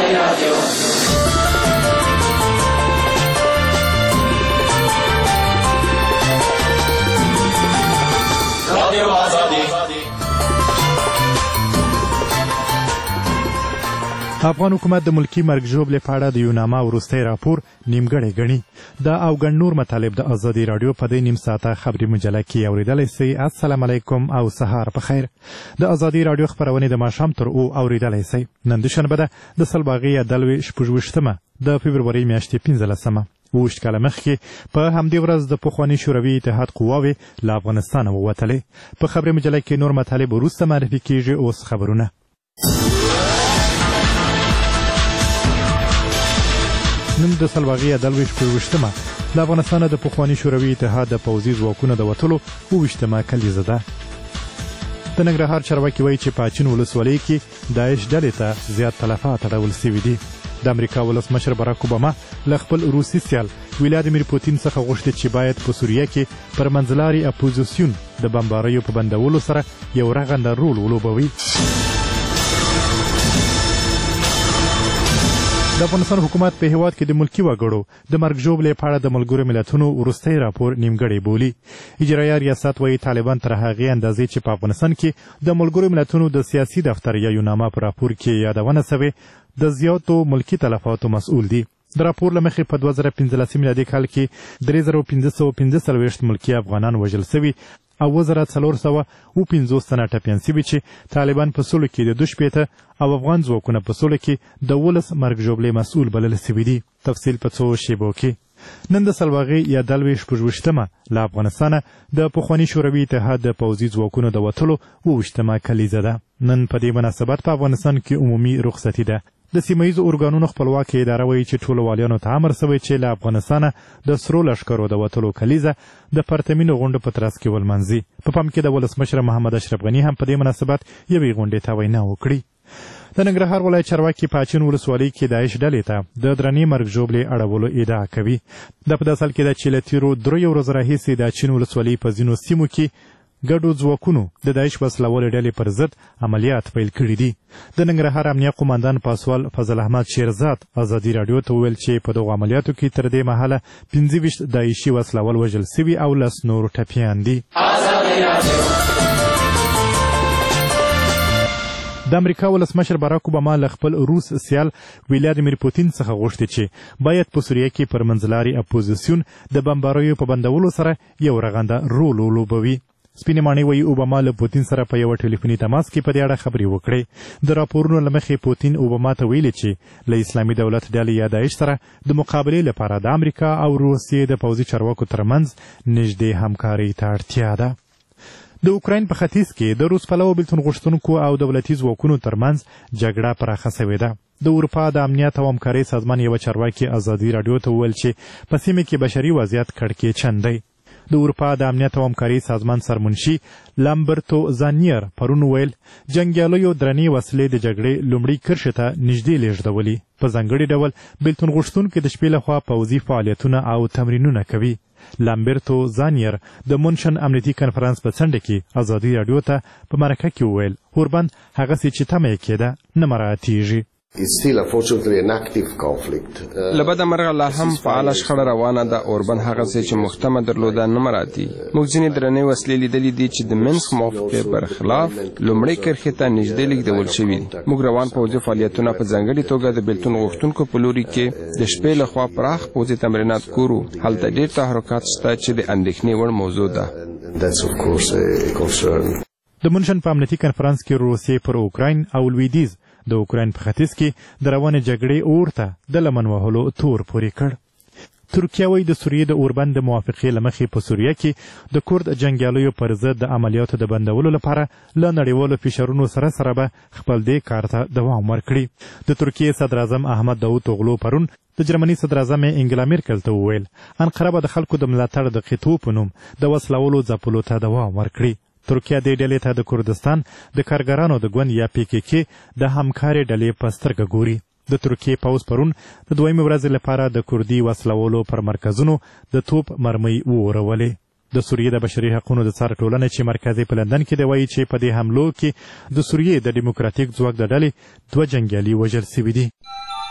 افغان حکومت د ملکی مرګ ژوبلې په اړه د یو نامه وروستی راپور نیمګړی ګڼي. دا او ګڼ نور مطالب د ازادي راډیو په دې نیم ساعته خبري مجله کې اوریدلی سئ. السلام علیکم او سهار په خیر. د ازادي راډیو خپرونې د ماښام تر اوریدلی سئ. نن دوشنبه ده د سلباغې یا دلوې 26مه د فبرورۍ میاشتې 15مه. 20 کاله مخکې په همدې ورځ د پخواني شوروي اتحاد قواوې له افغانستانه ووتلې. په خبري مجله کې نور مطالب وروسته معرفي کیږي. اوس خبرونه. نن د سلواغې عدالوي 26مه د افغانستان د پخواني شوروي اتحاد د پوځي ځواکونو د وتلو 28مه کلیزه ده. د ننګرهار چارواکي وایي چې په اچین ولسوالۍ کې داعش ډلې ته زیات تلفات اړول سوي دي. د امریکا ولسمشر باراک اوباما له خپل روسي سیال ولادیمیر پوتین څخه غوښتي چې باید په سوریه کې پر منځلاري اپوزیسیون د بمباریو په بندولو سره یو رغنده رول ولوبوي. د افغانستان حکومت په هیواد کې د ملکی وګړو د مرګ ژوبلې په اړه د ملګرو ملتونو وروستی راپور نیمګړی بولي. اجرایه ریاست وایي طالبان تر هغې اندازې چې په افغانستان کې د ملګرو ملتونو د سیاسي دفتر یا یونامه په راپور کې یادونه سوې د زیاتو ملکی تلفاتو مسؤل دي. د راپور له مخې په 2015 میلادي کال کې 3545 ملکی افغانان وژل سوي او 1450 تنه ټپیان سوي چې طالبان په سولو کې د 2 او افغان ځواکونه په سولو کې د 12 مرګ ژوبلې مسؤل بلل سوي دي. تفصیل په څو شیبو کې. نن د سلواغې یا دلوې 26مه له افغانستانه د پخواني شوروي اتحاد د پوځي ځواکونو د وتلو 28مه کلیزه ده. نن په دې مناسبت په افغانستان کې عمومي رخصتي ده. د سیمهیزو ارګانونو خپلواکه اداره وایي چې ټولو والیانو ته امر سوی چې له افغانستانه د سرو لښکرو د وتلو کلیزه د پرتمینو غونډو په ترڅ کې ولمانځي. په پام کې د ولسمشر محمد اشرف غني هم په دې مناسبت یوې غونډې ته وینا وکړي. د ننګرهار ولایت چارواکي په اچین ولسوالۍ کې داعش ډلې ته د درنې مرګ ژوبلې اړولو ادعا کوي. دا په داسې حال کې ده چې له تېرو 3 ورځو راهیسې د اچین ولسوالۍ په ځینو سیمو کې ګډو ځواکونو د داعش وسلوالې ډلې پر ضد عملیات پیل کړي دي. د ننګرهار امنیه قوماندان پاسوال فضل احمد شیرزاد ازادي راډیو ته وویل چې په دغو عملیاتو کې تر دې مهاله 25 داعشي وسلوال وژل سوي او 10 نور ټپیان دي. د امریکا ولسمشر باراک اوباما له خپل روس سیال ولادیمیر پوتین څخه غوښتي چې باید په سوریه کې پر منځلاري اپوزیسیون د بمباریو په بندولو سره یو رغنده رول ولوبوي. سپینې ماڼۍ وایي اوباما له پوتین سره په یوه ټلیفوني تماس کې په دې اړه خبرې وکړې. د راپورونو له مخې پوتین اوباما ته ویلي چې له اسلامي دولت ډلې یا داعش سره د مقابلې لپاره د امریکا او روسیې د پوځي چارواکو ترمنځ نږدې همکارۍ ته اړتیا ده. د اوکراین په ختیځ کې د روس پلوه بېلتون غوښتونکو او دولتي ځواکونو ترمنځ جګړه پراخه سوې ده. د اروپا د امنیت او همکارۍ سازمان یوه چارواکي ازادي راډیو ته وویل چې په سیمه کې بشري وضعیت کړکېچن دی. د اروپا د امنیت او همکارۍ سازمان سرمنشي لامبرتو زانیر پرون ویل جنګیالیو درنې وسلې د جګړې لومړۍ کرښې ته نږدې لیږدولي. په ځانګړي ډول بېلتون غوښتونکي د شپې لخوا پوځي فعالیتونه او تمرینونه کوي. لامبرتو زانیر د مونشن امنیتي کنفرانس په څنډه کې ازادي راډیو ته په مرکه کې وویل اوربند هغسې چې تمه یې کېده نه مراعاتېږي. له بده مرغه لا هم فعاله شخړه روانه ده. اوربند هغسې چې محتمه درلوده نه مراعاتي. موږ ځینې درنې وسلې لیدلې دي چې د منسک موافقې پر خلاف لومړۍ کرښې ته نږدې لیږدول شوي دي. موږ روان پوځي فعالیتونه په ځانګړې توګه د بېلتون غوښتونکو په لوري کې د شپې لخوا پراخ پوځي تمرینات ګورو. هلته ډېر تحرکات شته چې د اندېښنې وړ موضوع ده. د مونشن په امنیتي کنفرانس کې روسیې پر اوکراین او لویدیځ د اوکراین په ختیځ کې د روانې جګړې اور ته د لمن وهلو تور پورې کړ. ترکیه وایي د سوریې د اوربند د موافقې له مخې په سوریه کې د کورد جنګیالیو پر ضد د عملیاتو د بندولو لپاره له نړیوالو فشارونو سره به خپل دې کار ته دوام ورکړي. د ترکیې صدراعظم احمد داوود اوغلو پرون د جرمني صدراعظم انګلا میرکل ته وویل انقره به د خلکو د ملاتړ د قطعو په نوم د وسلولو ځپلو ته دوام ورکړي. ترکیه دې ډلې ته د کردستان د کارګرانو د ګوند یا PKK د همکارې ډلې په سترګه ګوري. د ترکیې پوځ پرون د 2مې ورځې لپاره د کردي وسلولو پر مرکزونو د توپ مرمۍ وورولې. د سوریې د بشري حقوقو د څار ټولنې چې مرکزي په لندن کې دی وایي چې په دې حملو کې د سوریې د ډیموکراتیک ځواک د ډلې 2 جنګیالي وژل سوي دي.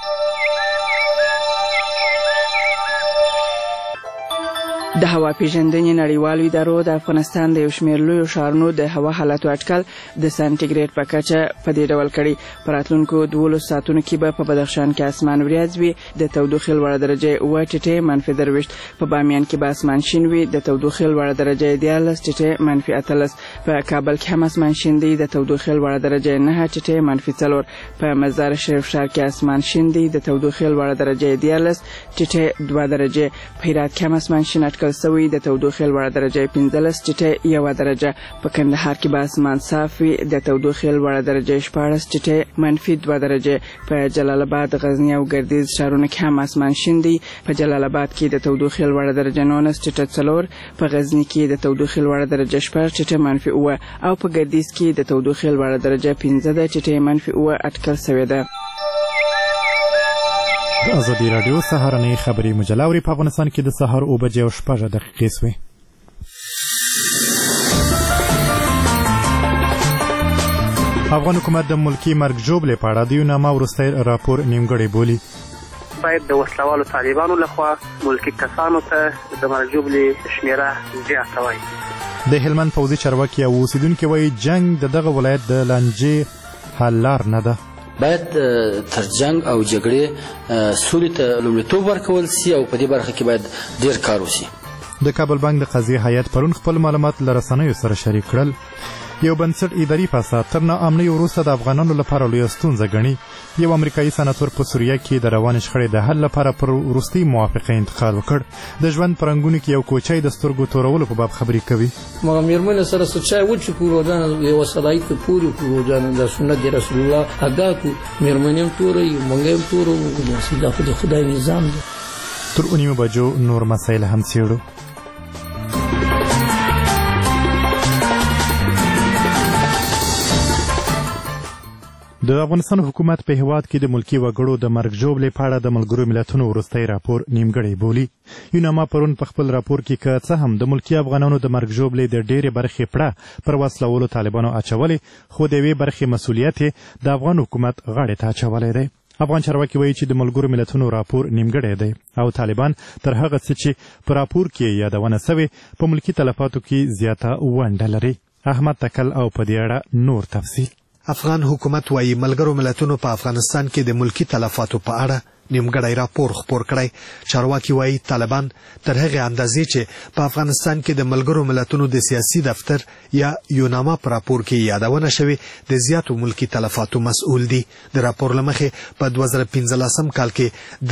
د هوا پیژندنې نړیوالو ادارو د افغانستان د یو شمېر لویو ښارونو د هوا حالاتو اټکل د سانټیګریډ په کچه په دې ډول کړي. په راتلونکو 12 ساعتونو کې به په بدخشان کې اسمان وریځ وي، د تودوخې لوړه درجه اوه ټیټې منفي 23. په بامیان کې به اسمان شین وي، د تودوخې لوړه درجه 14 ټیټې منفي 18. په کابل کې هم اسمان شین دی، د تودوخې لوړه درجه 9 ټیټې منفي 4. په مزار شریف ښار کې اسمان شین دی، د تودوخې لوړه درجه 14 ټیټې 2 درجه. په هرات کې هم اسمان شین اټکل سوی، د تودوخې لوړه درجه 15 ټیټې 1 درجه. په کندهار کې به اسمان صاف وي، د تودوخې لوړه درجه 14 ټیټې منفي 2 درجه. په جلال آباد، غزنی او ګردیز ښارونو کې هم اسمان شین دی. په جلال آباد کې د تودوخې لوړه درجه 19 ټیټې 4، په غزنی کې د تودوخې لوړه درجه 14 ټیټې منفي 1 او په ګردیز کې د تودوخې لوړه درجه 15 ټیټې منفي 1 اټکل شوې ده. د ازادي راډیو سهارنۍ خبري مجله اوري. په افغانستان کې د سهار 9:06 شوې. افغان حکومت د ملکی مرګ ژوبلې په اړه د یو نامه وروستی راپور نیمګړی بولي. باید د وسلوالو طالبانو لخوا ملکی کسانو ته د مرګ ژوبلې شمیره زیاته وای. د هلمند پوځي چارواکي او اوسیدونکي وایي جنگ د دغه ولایت د لانجې حل لار نه ده. باید تر جنگ او جګړې سولې ته لومړیتوب ورکول سي او په دې برخه کې باید ډیر کار وشي. د کابل بانک د قضیې هیئت پرون خپل معلومات له رسنیو سره شریک کړل. یو بنسټ اداري فساد تر ناامنۍ وروسته د افغانانو لپاره لویه ستونزه ګڼي. یو امریکایي سناتور په سوریه کې د روانې شخړې د حل لپاره پر وروستۍ موافقه انتقال وکړ. د ژوند په رنګونو کې یو کوچی د سترګو تورولو په باب خبرې کوي. مګر میرمنې سره سچای و چې کوروجان یو صدای ته پوری کوروجان د سنت رسول الله ادا کو میرمنې تورې مونږ تورو موږ د خدای نظام دی. تر 9 بجو نور مسایل هم څېړو. د افغانستان حکومت په هیواد کې د ملکی وګړو د مرګ ژوبلې په اړه د ملګرو ملتونو وروستی راپور نیمګړی بولي. یوناما پرون په خپل راپور کې که څه هم د ملکی افغانانو د مرګ ژوبلې د ډېرې برخې پړه پر وسلولو طالبانو اچولې، خو د یوې برخې مسؤلیت د افغان حکومت غاړې ته اچولی دی. افغان چارواکي وایي چې د ملګرو ملتونو راپور نیمګړی دی او طالبان تر هغه څه چې په راپور کې یادونه سوې په ملکی تلفاتو کې زیاته ونډه لري. احمد تکل او په دې اړه نور تفصیل. افغان حکومت وايي ملګرو ملتونو په افغانستان کې د ملکی تلفاتو په اړه نیمګړی راپور خپور کړی. چارواکي وايي طالبان تر هغې اندازې چې په افغانستان کې د ملګرو ملتونو د سیاسي دفتر یا یوناما په راپور کې یادونه شوې د زیاتو ملکی تلفاتو مسؤل دي. د راپور له مخې په 2015 کال کې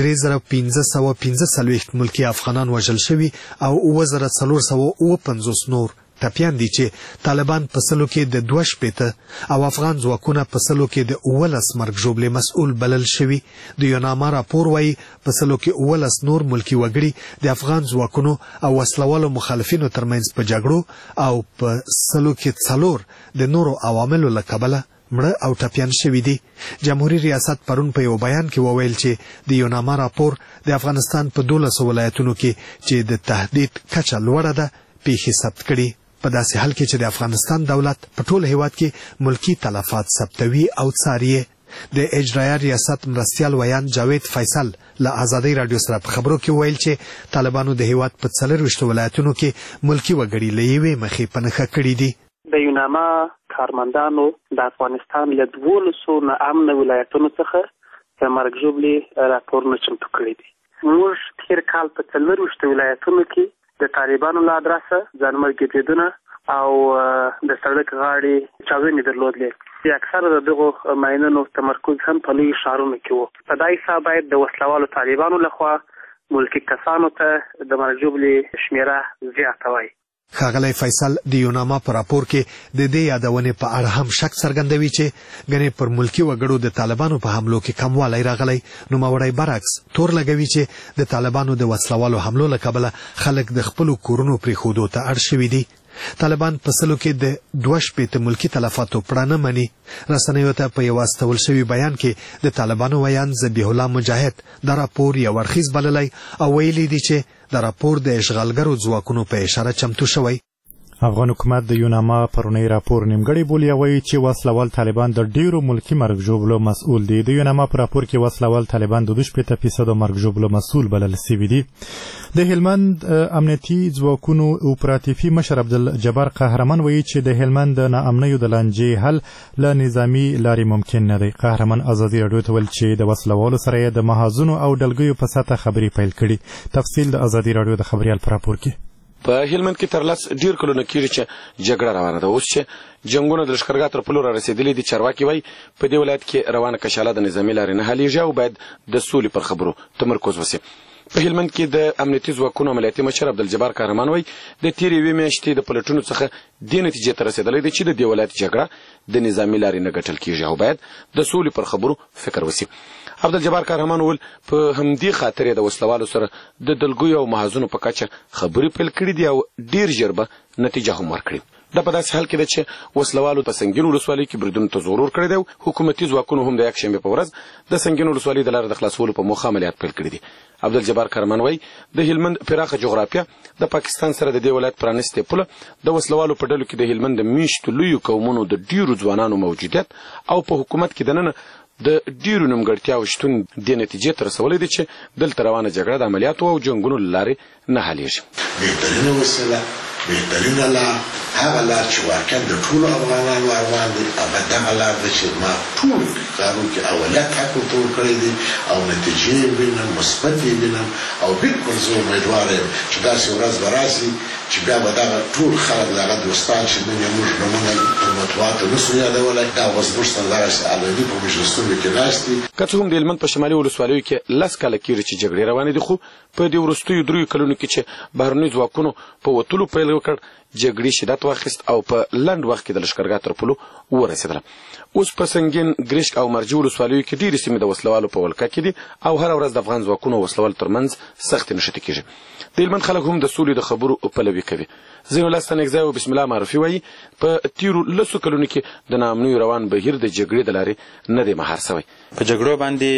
3545 ملکی افغانان وژل شوي او 4450 نور ټپیان دي چې طالبان په سلو کې د 2 او افغان ځواکونه په سلو کې د 19 مرګ ژوبلې مسؤل بلل شوي. د یوناما راپور وایي په سلو کې 19 نور ملکی وګړي د افغان ځواکونو او وسلوالو مخالفینو ترمنځ په جګړو او په سلو کې 4 د نورو عواملو له کبله مړه او ټپیان شوي دي. جمهوریت ریاست پرون په یو بیان کې وویل چې د یوناما راپور د افغانستان په 12 ولایتونو کې چې د تهدید کچه لوړه ده پیښې ثبت کړي. په داسې حال کې چې د افغانستان دولت په ټول هیواد کې ملکی تلفات ثبتوي او څاري. د اجرایه ریاست مرستیال ویان جاوید فیصل له ازادي رادیو سره په خبرو کې ویل چې طالبانو د هیواد په 24 ولایتونو کې ملکی وګړي له یوې مخې په نښه کړي دي. د یوناما کارمندانو د افغانستان له 12 ناامنه ولایتونو څخه د مرګ ژوبلې راپورونه چمتو کړي دي. موږ تیر کال په 24 ولایتونو کې د طالبانو له ادرسه ځانمرګي کېدونه او د سړک غاړې چاودنې درلودلې. اکثره د دغو ماینونو تمرکز هم په لویو ښارونو کې و. په دا حساب باید د وسلوالو طالبانو لخوا ملکی کسانو ته د مرګ ژوبلې شمیره زیاته وای. ښاغلی فیصل د یوناما په راپور کې د دې یادونې په اړه هم شک څرګندوي چې ګنې پر ملکی وګړو د طالبانو په حملو کې کموالی راغلی. نوموړی برعکس تور لګوي چې د طالبانو د وسلوالو حملو له کبله خلک د خپلو کورونو پرېښودو ته اړ شوي دي. طالبان په سلو کې د 2 ملکی تلفاتو پړه نه مني. رسنیو ته په یو استول شوي بیان کې د طالبانو ویان ذبیح الله مجاهد دا راپور یو اړخیز بللی او ویلي دي چې د راپور د اشغالګرو ځواکونو په اشاره چمتو شوی. افغان حکومت د یوناما پرونی راپور نیمګړی بولي او وایي چې وسلوال طالبان د ډیرو ملکی مرګ ژوبلو مسؤل دي. د یوناما په راپور کې وسلوال طالبان د 2% مرګ ژوبلو مسؤل بلل شوي دي. د هلمند امنیتي ځواکونو اپراتیفي مشر عبدالجبار قهرمان وایي چې د هلمند د ناامنیو د لانجې حل له نظامی لارې ممکن نه دی. قهرمان ازادي راډیو ته ویل چې د وسلوالو سره یې د محاذونو او ډلګیو په سطحه خبرې پیل کړي. تفصیل د ازادي راډیو د خبریال په راپور کې. په هلمند کې تر لس ډیر کلونه کېږي چې جګړه روانه ده. اوس چې جنګونه د لښکرګاه تر پولو را رسېدلي دي. چارواکي وایي په دې ولایت کې روانه کشاله د نظامي لارې نه حلیږي او باید د سولې پر خبرو تمرکز وشي. په هلمند کې د امنیتي ځواکونو عملیاتي مشر عبدالجبار قهرمان وایي د تېرې یوې میاشتې د پلټونو څخه دې نتیجې ته رسېدلی دی چې د دې ولایت جګړه د نظامي لارې نه ګټل کېږي او باید د سولې پر خبرو فکر وشي. عبدالجبار قهرمان وویل په همدې خاطر د وسلوالو سره د دلګیو او محاذونو په کچه خبرې پیل کړي دي او ډیر ژر به نتیجه هم ورکړي. دا په داسې حال کې ده چې وسلوالو په سنګین ولسوالۍ کې بریدونو ته زور ورکړی دی او حکومتي ځواکونو هم د یکشنبې په ورځ د سنګین ولسوالۍ د لارې د خلاصولو په موخه عملیات پیل کړي دي. عبدالجبار قهرمان وایي د هلمند پراخه جغرافیه د پاکستان سره د دې ولایت پرانیستې پوله د وسلوالو په ډلو کې د هلمند د میشتو لویو قومونو د ډیرو ځوانانو موجودیت او په حکومت کې دننه د ډیرو نیمګړتیاو شتون دې نتیجې ته رسولی دی چې دلته روانه جګړه د عملیاتو او جنګونو له لارې نه حلیږي. بهترینه وسیله بهترینه لار هغه لار چې واقعا د ټولو افغانانو ارمان دی. دغه لار ده چې ما ټول قانون کې اولت حق ورته ورکړی دی او نتیجې یې وینم مثبت یې وینم او بالکل زه امیدوار یم چې داسې ورځ به راسي چې بیا به دغه ټول خلک د هغه دوستان چې نن یې موږ نومونه په مطبوعاتو نسو یادولی دا اوس موږ ته دغسې علني په مجلسونو کې ناست دي. که څه هم د هلمند په شمالي ولسوالیو کې 10 کاله کېږي چې جګړې روانې دي خو په دې وروستیو 3 کلونو کې چې بهرنیو ځواکونو په وتلو پیل وکړ جګړې شدت واخیست او په لنډ وخت کې د لښکرګاه تر پولو ورسېدله. اوس په سنګین ګرشک او مرجو ولسوالیو کې ډېرې سیمې د وسلوالو په ولکه کې دي او هره ورځ د افغان ځواکونو وسلوالو ترمنځ سختې نښتې کېږي. د هلمند خلک هم د سولې د خبرو پلوي کوي. ځینې الله ستانکزی او بسم الله معرفي وایي په تېرو 10 کلونو کې د ناامنیو روان بهیر د جګړې د لارې نه دی مهار سوی. په جګړو باندې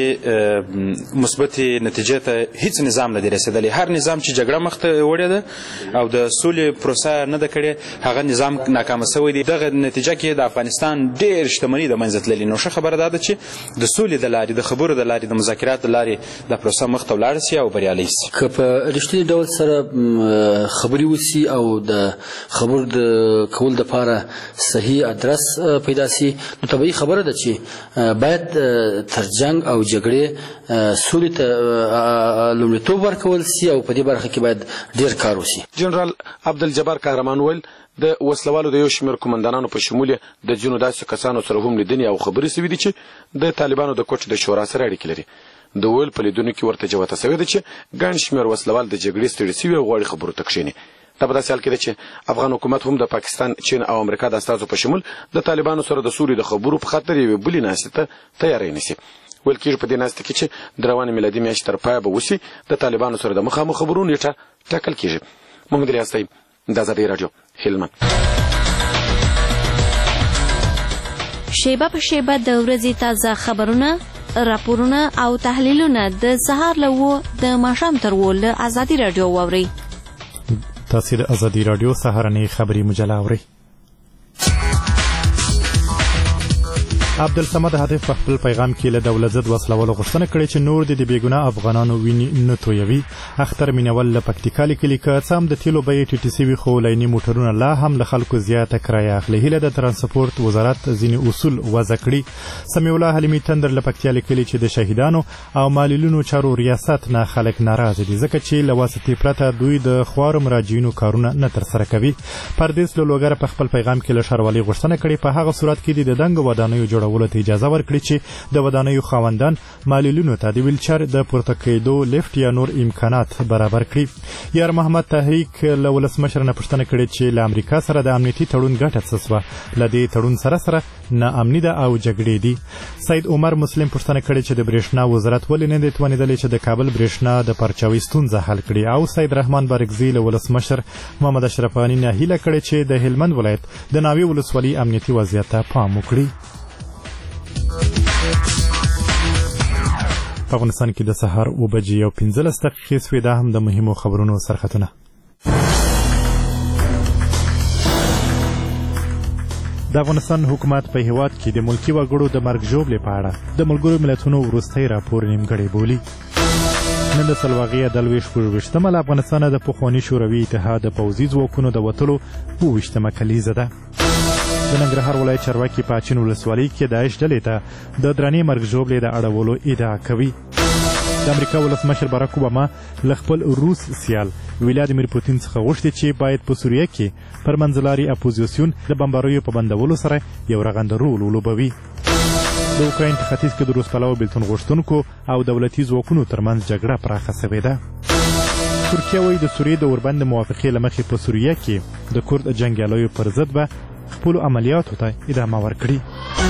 مثبتې نتیجې ته هیڅ نظام نه دی رسېدلی. هر نظام چې جګړه مخ ته وړې ده او د سولې پروسه نه ده کړې هغه نظام ناکامه سوی دی. دغه نتیجه کې د افغانستان ډېر شتمني د منځه تللې. نو ښه خبره دا ده چې د سولې د لارې د خبرو د لارې د مذاکرات د لارې د پروسه مخ ته ولاړه سي او بریالۍ سي. که په رښتیني ډول سره خبرې وسي او د خبرو د کول دپاره صحیح ادرس پیدا سي نو طبیعي خبره ده چې باید تر جنګ او جګړې سولې ته لومړیتوب ورکول سي او په دې برخه کې باید ډېر کار وسي. جنرال عبدالجبار قهرمان ویل د وسلوالو د یو شمېر قمندانانو په شمول د ځینو داسې کسانو سره هم لیدنې او خبرې سوي دي چې د طالبانو د کوچ د شورا سره اړیکې لري. د ویل په لیدونو کې ورته جوته سوې ده چې ګڼ شمېر وسلوال د جګړې ستړي سوي او غواړي خبرو ته کښېني. دا په داسې حال کې ده چې افغان حکومت هم د پاکستان، چین او امریکا د استازو په شمول د طالبانو سره د سولې د خبرو په خاطر یوې بلې ناستې ته تیاری نیسي. ویل کېږي په دې ناستې کې چې د روانې میلادي میاشتې تر پایه به وسي د طالبانو سره د مخامخ خبرو نیټه ټاکل کېږي. محمد ریاضي، د ازادۍ راډیو، هلمند. شیبه په شیبه د ورځې تازه خبرونه، راپورونه او تحلیلونه د سهار له 9 د ماښام تر 10 له ازادي راډیو واورئ. تاسو د ازادي راډیو سهارنۍ خبري مجله اورئ. عبدالصمد هدف په خپل پیغام کې له دولت ضد وسلوالو غوښتنه کړې چې نور د بېګناه افغانانو وینې نه تویوي. اختر مینول له پکتیکا لیکلي که څه هم د تیلو بیې ټیټې سوي خو لیني موټرونه لا هم له خلکو زیاته کرایه اخلي. هیله د ترانسپورت وزارت ځینې اصول وضع کړي. سمیع الله حلیمي تندر له پکتیا لیکلي چې د شهیدانو او معلولینو چارو ریاست نه خلک ناراضه دي ځکه چې له واسطې پرته دوی د خوارو مراجعینو کارونه نه ترسره کوي. پردیس لوګر په خپل پیغام کې له ښاروالۍ غوښتنه کړې په هغه صورت کې د دنګ ودانیو جوړولو ته اجازه ورکړي چې د ودانیو خاوندان معلولینو ته د ویلچر د پورته کېدو لفټ یا نور امکانات برابر کړي. یار محمد تحریک له ولسمشر نه پوښتنه کړې چې له امریکا سره د امنیتي تړون ګټه څه سوه؟ له دې تړون سره ناامني ده او جګړې دي. سید عمر مسلم پوښتنه کړې چې د برېښنا وزارت ولې نه دی توانېدلی چې د کابل برېښنا د پرچاوي ستونزه حل کړي. او سید رحمان بارکزي له ولسمشر محمد اشرف غني نه هیله کړې چې د هلمند ولایت د ناوې ولسوالۍ امنیتي وضعیت ته پام وکړي. په افغانستان کې د سهار 9:15 سوې. دا هم د مهمو خبرونو سرخطونه. د افغانستان حکومت په هیواد کې د ملکي وګړو د مرګ ژوبلې په اړه د ملګرو ملتونو وروستی راپور نیمګړی بولي. نن د سلواغې د 24 له افغانستانه د پخواني شوروي اتحاد د پوځي ځواکونو د وتلو 28 کلیزه ده. د ننګرهار ولایت چارواکي په اچین ولسوالۍ کې داعش ډلې ته د درنې مرګ ژوبلې د اړولو ادعا کوي. د امریکا ولسمشر باراک اوباما له خپل روس سیال ولادیمیر پوتین څخه غوښتي چې باید په سوریه کې پر منځلاري اپوزیسیون د بمباریو په بندولو سره یو رغنده رول ولوبوي. د اوکراین په ختیځ کې د روس پلوه بېلتون غوښتونکو او دولتي ځواکونو ترمنځ جګړه پراخه سوې ده. ترکیه وایي د سوریې د اوربند موافقې له مخې په سوریه کې د کورد جنګیالیو پر ضد به خپلو عملیاتو ته ادامه ورکړي.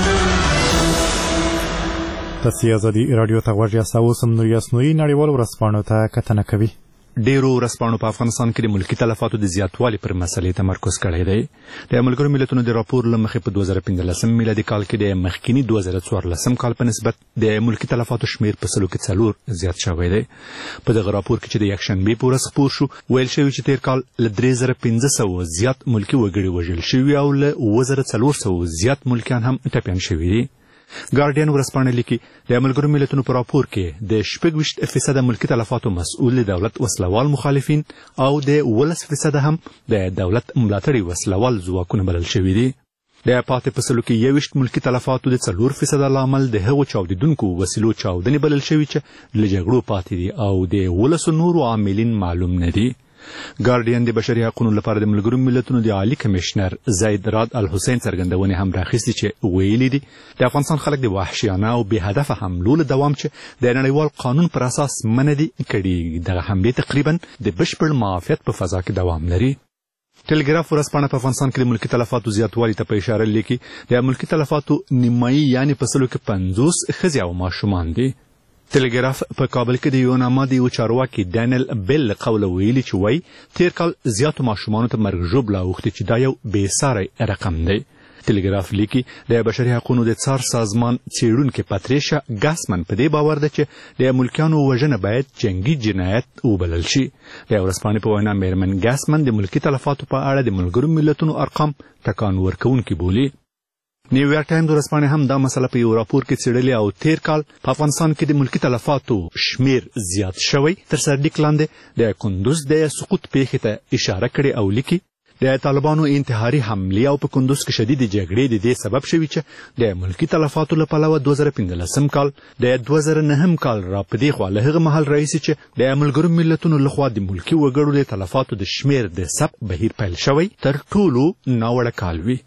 تاسې ازادي راډیو ته غوږ یاست او اوس هم نور یاسنوي نړیوالو ورځپاڼو ته کتنه کوي. ډیرو ورځپاڼو په افغانستان کې د ملکي تلفاتو د زیاتوالي پر مسلې تمرکز کړی دی. د ملګرو ملتونو د راپور له مخې په 2015 میلادي کال کې د مخکینی 2014 کال په نسبت د ملکي تلفاتو شمیر په 4 زیات شوی دی. په دغه راپور کې چې د یکشنبې په ورځ خپور شو ویل شوي چې تیر کال له 3500 زیات ملکي وګړي وژل شوي او له 9400 زیات ملکیان هم ټپیان شوي دي. ګارډین ورځپاڼه لیکي د ملګرو ملتونو په راپور کې د 26% ملکي تلفاتو مسؤل د دولت وسلوال مخالفین او د 11% هم د دولت ملاتړي وسلوال ځواکونه بلل شوي دي. د پاتې فصلو کې 21 ملکي تلفاتو د 4% لامل د هغو چاودیدونکو وسیلو چاودنې بلل شوي چې له جګړو پاتې دي او د 11 نورو عاملین معلوم نه دي. ګارډین د بشري حقوقو لپاره د ملګرو ملتونو د عالی کمشنر زید راد الحسین څرګندونې هم راخیستې چې ویلي دي د افغانستان خلک د وحشیانه او بې هدفه حملو له دوام چې د نړیوال قانون پر اساس منع دي کړي دغه حملې تقریبا د بشپړ معافیت په فضا کې دوام لري. ټلګراف ورځپاڼه په افغانستان کې د ملکي تلفاتو زیاتوالي ته په اشاره لیکي د ملکي تلفاتو نیمایي یعنې په سلو کې 50 ښځې او ماشومان دي. ټلګراف په کابل کې د یوناما د یو چارواکي ډانیل بیل له قوله ویلي چې وایي تیر کال زیاتو ماشومانو ته مرګ ژوبله اوښتې چې دا یو بېساری رقم دی. ټلګراف لیکي د بشري حقوقو د څار سازمان څېړونکې پاتریشا ګاسمن په دې باور ده چې د ملکیانو وژنه باید جنګي جنایت وبلل شي. د ورځپاڼې په وینا میرمن ګاسمن د ملکي تلفاتو په اړه د ملګرو ملتونو ارقام ټکان ورکوونکي بولي. نیویارک ټایمز ورځپاڼې هم دا مسله په یو راپور کې څېړلې او تیر کال په افغانستان کې د ملکي تلفاتو شمیر زیات شوی تر سرلیک لاندې د کندوز د سقوط پیښې ته اشاره کړې او لیکي د طالبانو انتحاري حملې او په کندوز کې شدید جګړې د دې سبب شوي چې د ملکي تلفاتو له پلوه 2015 کال د 2009 کال را په دې خوا له هغه مهال راهیسې چې د ملګرو ملتونو لخوا د ملکي وګړو د تلفاتو د شمیر د ثبت بهیر پیل شوی تر ټولو ناوړه کال وي.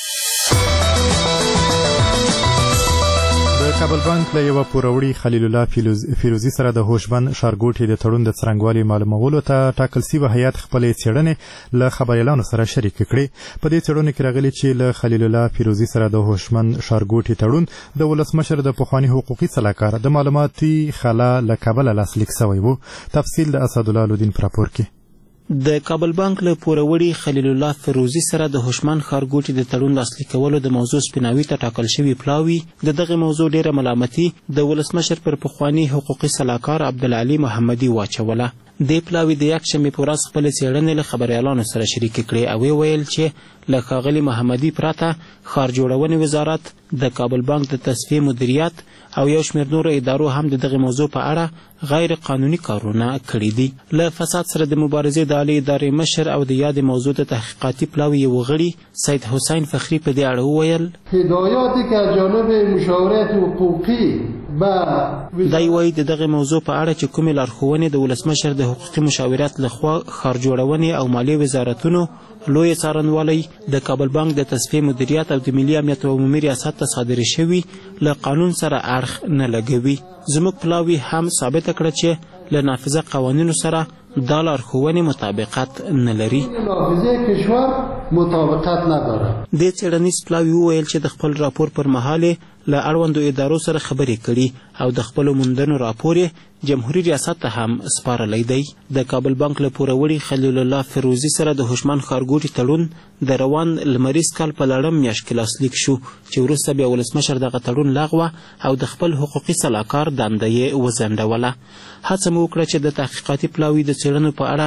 د کابل بانک له یوه پوروړي خلیل الله فیروزي سره د هوشمند ښارګوټي د تړون د څرنګوالي معلومولو ته ټاکل سوي هیات خپلې څېړنې له خبریالانو سره شریکې کړې. په دې څېړنو کې راغلي چې له خلیل الله فیروزي سره د هوشمند ښارګوټي تړون د ولسمشر د پخواني حقوقي سلاکار د معلوماتي خلا له کابله لاسلیک سوی و. تفصیل د اسدالله لودین په راپور کې. د کابل بانک له پوروړي خلیل الله فیروزي سره د هوشمند ښارګوټي د تړون لاسلیک کولو د موضوع سپیناوي ته ټاکل شوي پلاوي د دغه موضوع ډیره ملامتي د ولسمشر پر پخواني حقوقي سلاکار عبدالعلي محمدي واچوله. دې پلاوي د یکشنبې په ورځ خپلې څېړنې له خبریالانو سره شریکې کړې او ویل چې له ښاغلي محمدي پرته ښار جوړونې وزارت د کابل بانک د تصفیې مدیریت او یو شمېر نورو ادارو هم د دغه موضوع په اړه غیر قانوني کارونه کړي دي. له فساد سره د مبارزې د عالی ادارې مشر او د یادې موضوع د تحقیقاتي پلاوي یو غړي سید حسین فخری په دې اړه وویل هدایاتی که از جانب مشاورت حقوقی دا وایي د دغه موضوع په اړه چې کومې لارښوونې د ولسمشر د حقوقي مشاورت لخوا ښار جوړونې او مالیې وزارتونو لوی څارنوالۍ د کابل بانک د تصفیې مدیریت او د ملي امنیت او عمومي ریاست ته صادرې شوي له قانون سره اړخ نه لګوي. زموږ پلاوي هم ثابته کړه چې له نافذه قوانینو سره دا لارښوونې مطابقت نه لري. نافذه کشور مطابقت نداره. دې څېړنیز پلاوي وویل چې د خپل راپور پر مهال له اړوندو ادارو سره خبرې کړي او د خپلو موندنو راپور جمهوریت ریاست ته هم سپارلی دی. د کابل بانک له پوروړي خلیل الله فیروزي سره د هوشمند ښارګوټي تړون د روان لمریز کال په لړم میاشت کې لاسلیک شو چې وروسته بیا ولسمشر دغه تړون لغوه او د خپل حقوقي سلاکار دنده یې وځنډوله. هڅه مو وکړه چې د تحقیقاتي پلاوي د څېړنو په اړه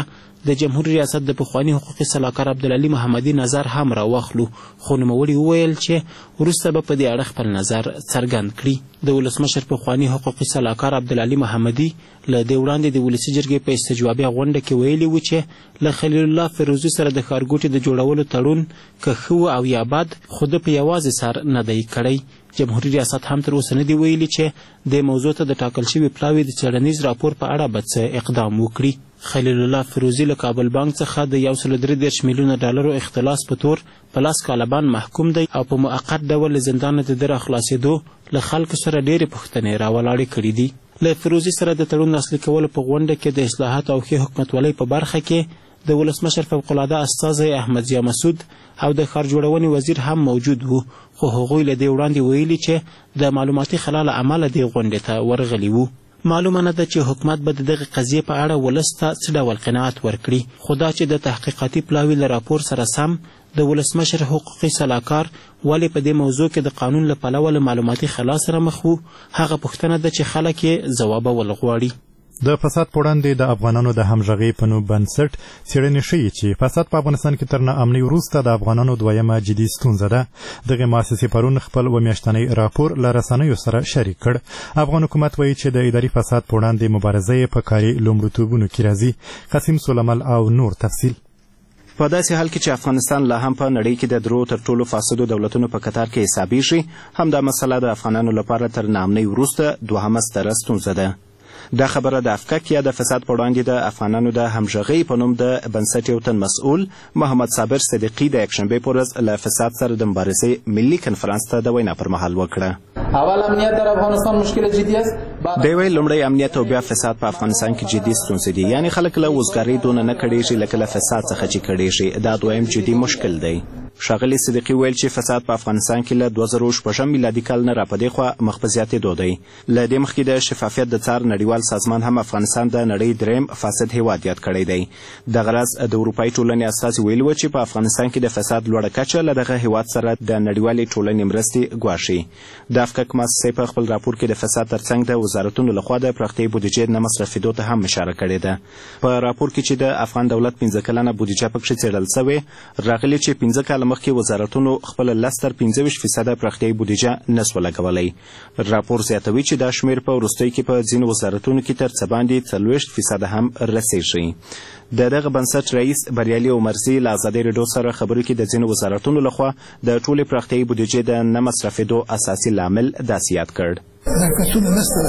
د جمهوریت ریاست د پخواني حقوقي سلاکار عبدالعلي محمدي نظر هم راواخلو، خو نوموړي وویل چې وروسته به په دې اړه خپل نظر څرګند کړي. د ولسمشر پخواني حقوقي سلاکار عبدالعلي محمدي له دې وړاندې د ولسي جرګې په استجوابي غونډه کې ویلي و چې له خلیل الله فیروزي سره د ښارګوټي د جوړولو تړون که ښه او یا بد، خو ده په یوازې سر نه دی کړی. جمهوریت ریاست هم تر اوسه نه دی ویلي چې د موضوع ته د ټاکل شوي پلاوي د څېړنیز راپور په اړه به څه اقدام وکړي. خلیل الله فیروزي له کابل بانک څخه د 133 میلیونه ډالرو اختلاس په تور په لاس کالبان محکوم دی او په موقت ډول له زندانه د ده راخلاصېدو له خلکو سره ډېرې پوښتنې راولاړې کړي دي. له فیروزي سره د تړون لاسلیک کولو په غونډه کې د اصلاحاتو او ښې حکومتولۍ په برخه کې د ولسمشر فوق العاده استازی احمد ضیا مسعود او د ښار جوړونې وزیر هم موجود وو، خو هغوی له دې وړاندې ویلي چې د معلوماتي خلا له امله دې غونډې ته ورغلي وو. معلومه نه ده چې حکومت به د دغې قضیې په اړه ولس ته څه ډول قناعت ورکړي، خو دا چې د تحقیقاتي پلاوي له راپور سره سم د ولسمشر حقوقي سلاکار ولې په دې موضوع کې د قانون له پلوه له معلوماتي خلا سره مخ وو، هغه پوښتنه ده چې خلک یې ځوابول غواړي. د فساد په وړاندې د افغانانو د همغږۍ په نوم بنسټ څېړنې ښیي چې فساد په افغانستان کې تر ناامنۍ وروسته د افغانانو دویمه جدي ستونزه ده. دغې مؤسسې پرون خپل میاشتنی راپور له رسنیو سره شریک کړ. افغان حکومت وایي چې د اداري فساد په وړاندې مبارزه یې په کاري لومړیتوبونو کې راځي. قاسم سولمل او نور تفصیل. په داسې حال کې چې افغانستان لا هم په نړۍ کې د درو تر ټولو فاسدو دولتونو په کتار کې حسابیږي، همدا مسله د افغانانو لپاره تر ناامنۍ وروسته دوهمه ستره ستونزه ده. دا خبره د افکک یا د فساد په وړاندې د افغانانو د همغږۍ په نوم د بنسټ یو تن مسؤل محمد صابر صدیقي د یکشنبې په ورځ له فساد سره د مبارزې ملي کنفرانس ته د وینا پر مهال وکړه. اول امنیت در افغانستان مشکل جدي است. دی ویل لومړی امنیت او بیا فساد په افغانستان کې جدي ستونزې دي، یعنی خلک له وزګارۍ دونه نه کړېږي لکه له فساد څخه چې کړېږي. دا دویم جدي مشکل دی. ښاغلي صدیقي ویل چې فساد په افغانستان کې له 2006 میلادي کال نه راپدې خوا مخ په زیاتېدو دی. له دې مخکې د شفافیت د څار نړیوال سازمان هم افغانستان د نړۍ دریم فاسد هیواد یاد کړی دی. دغه راز د اروپایي ټولنې استازي ویلي وو چې په افغانستان کې د فساد لوړه کچه له دغه هیواد سره د نړیوالې ټولنې مرستې ګواښي. د افکک مؤسسې په خپل راپور کې د فساد ترڅنګ د وزارتونو لخوا د پراختیايي بودیجې نه مصرفېدو ته هم اشاره کړې ده. په راپور کې چې د افغان دولت 15 کلنه بودیجه پکښې څېړل سوې، راغلي چې 15 کاله مخکې وزارتونو خپل 10 تر 25% پراختیايي بودیجه نسوه لګولی. راپور زیاتوي چې دا شمېر په وروستیو کې په ځینو وزارتونو کې تر څه باندې 40% هم رسیږي. د دغه بنسټ رئیس بریالي عمرزي له ازادۍ راډیو سره خبرو کې د ځینو وزارتونو لخوا د ټولې پراختیايي بودیجې د نه مصرفېدو اساسي لامل داسې یاد کړ. کسونه نشته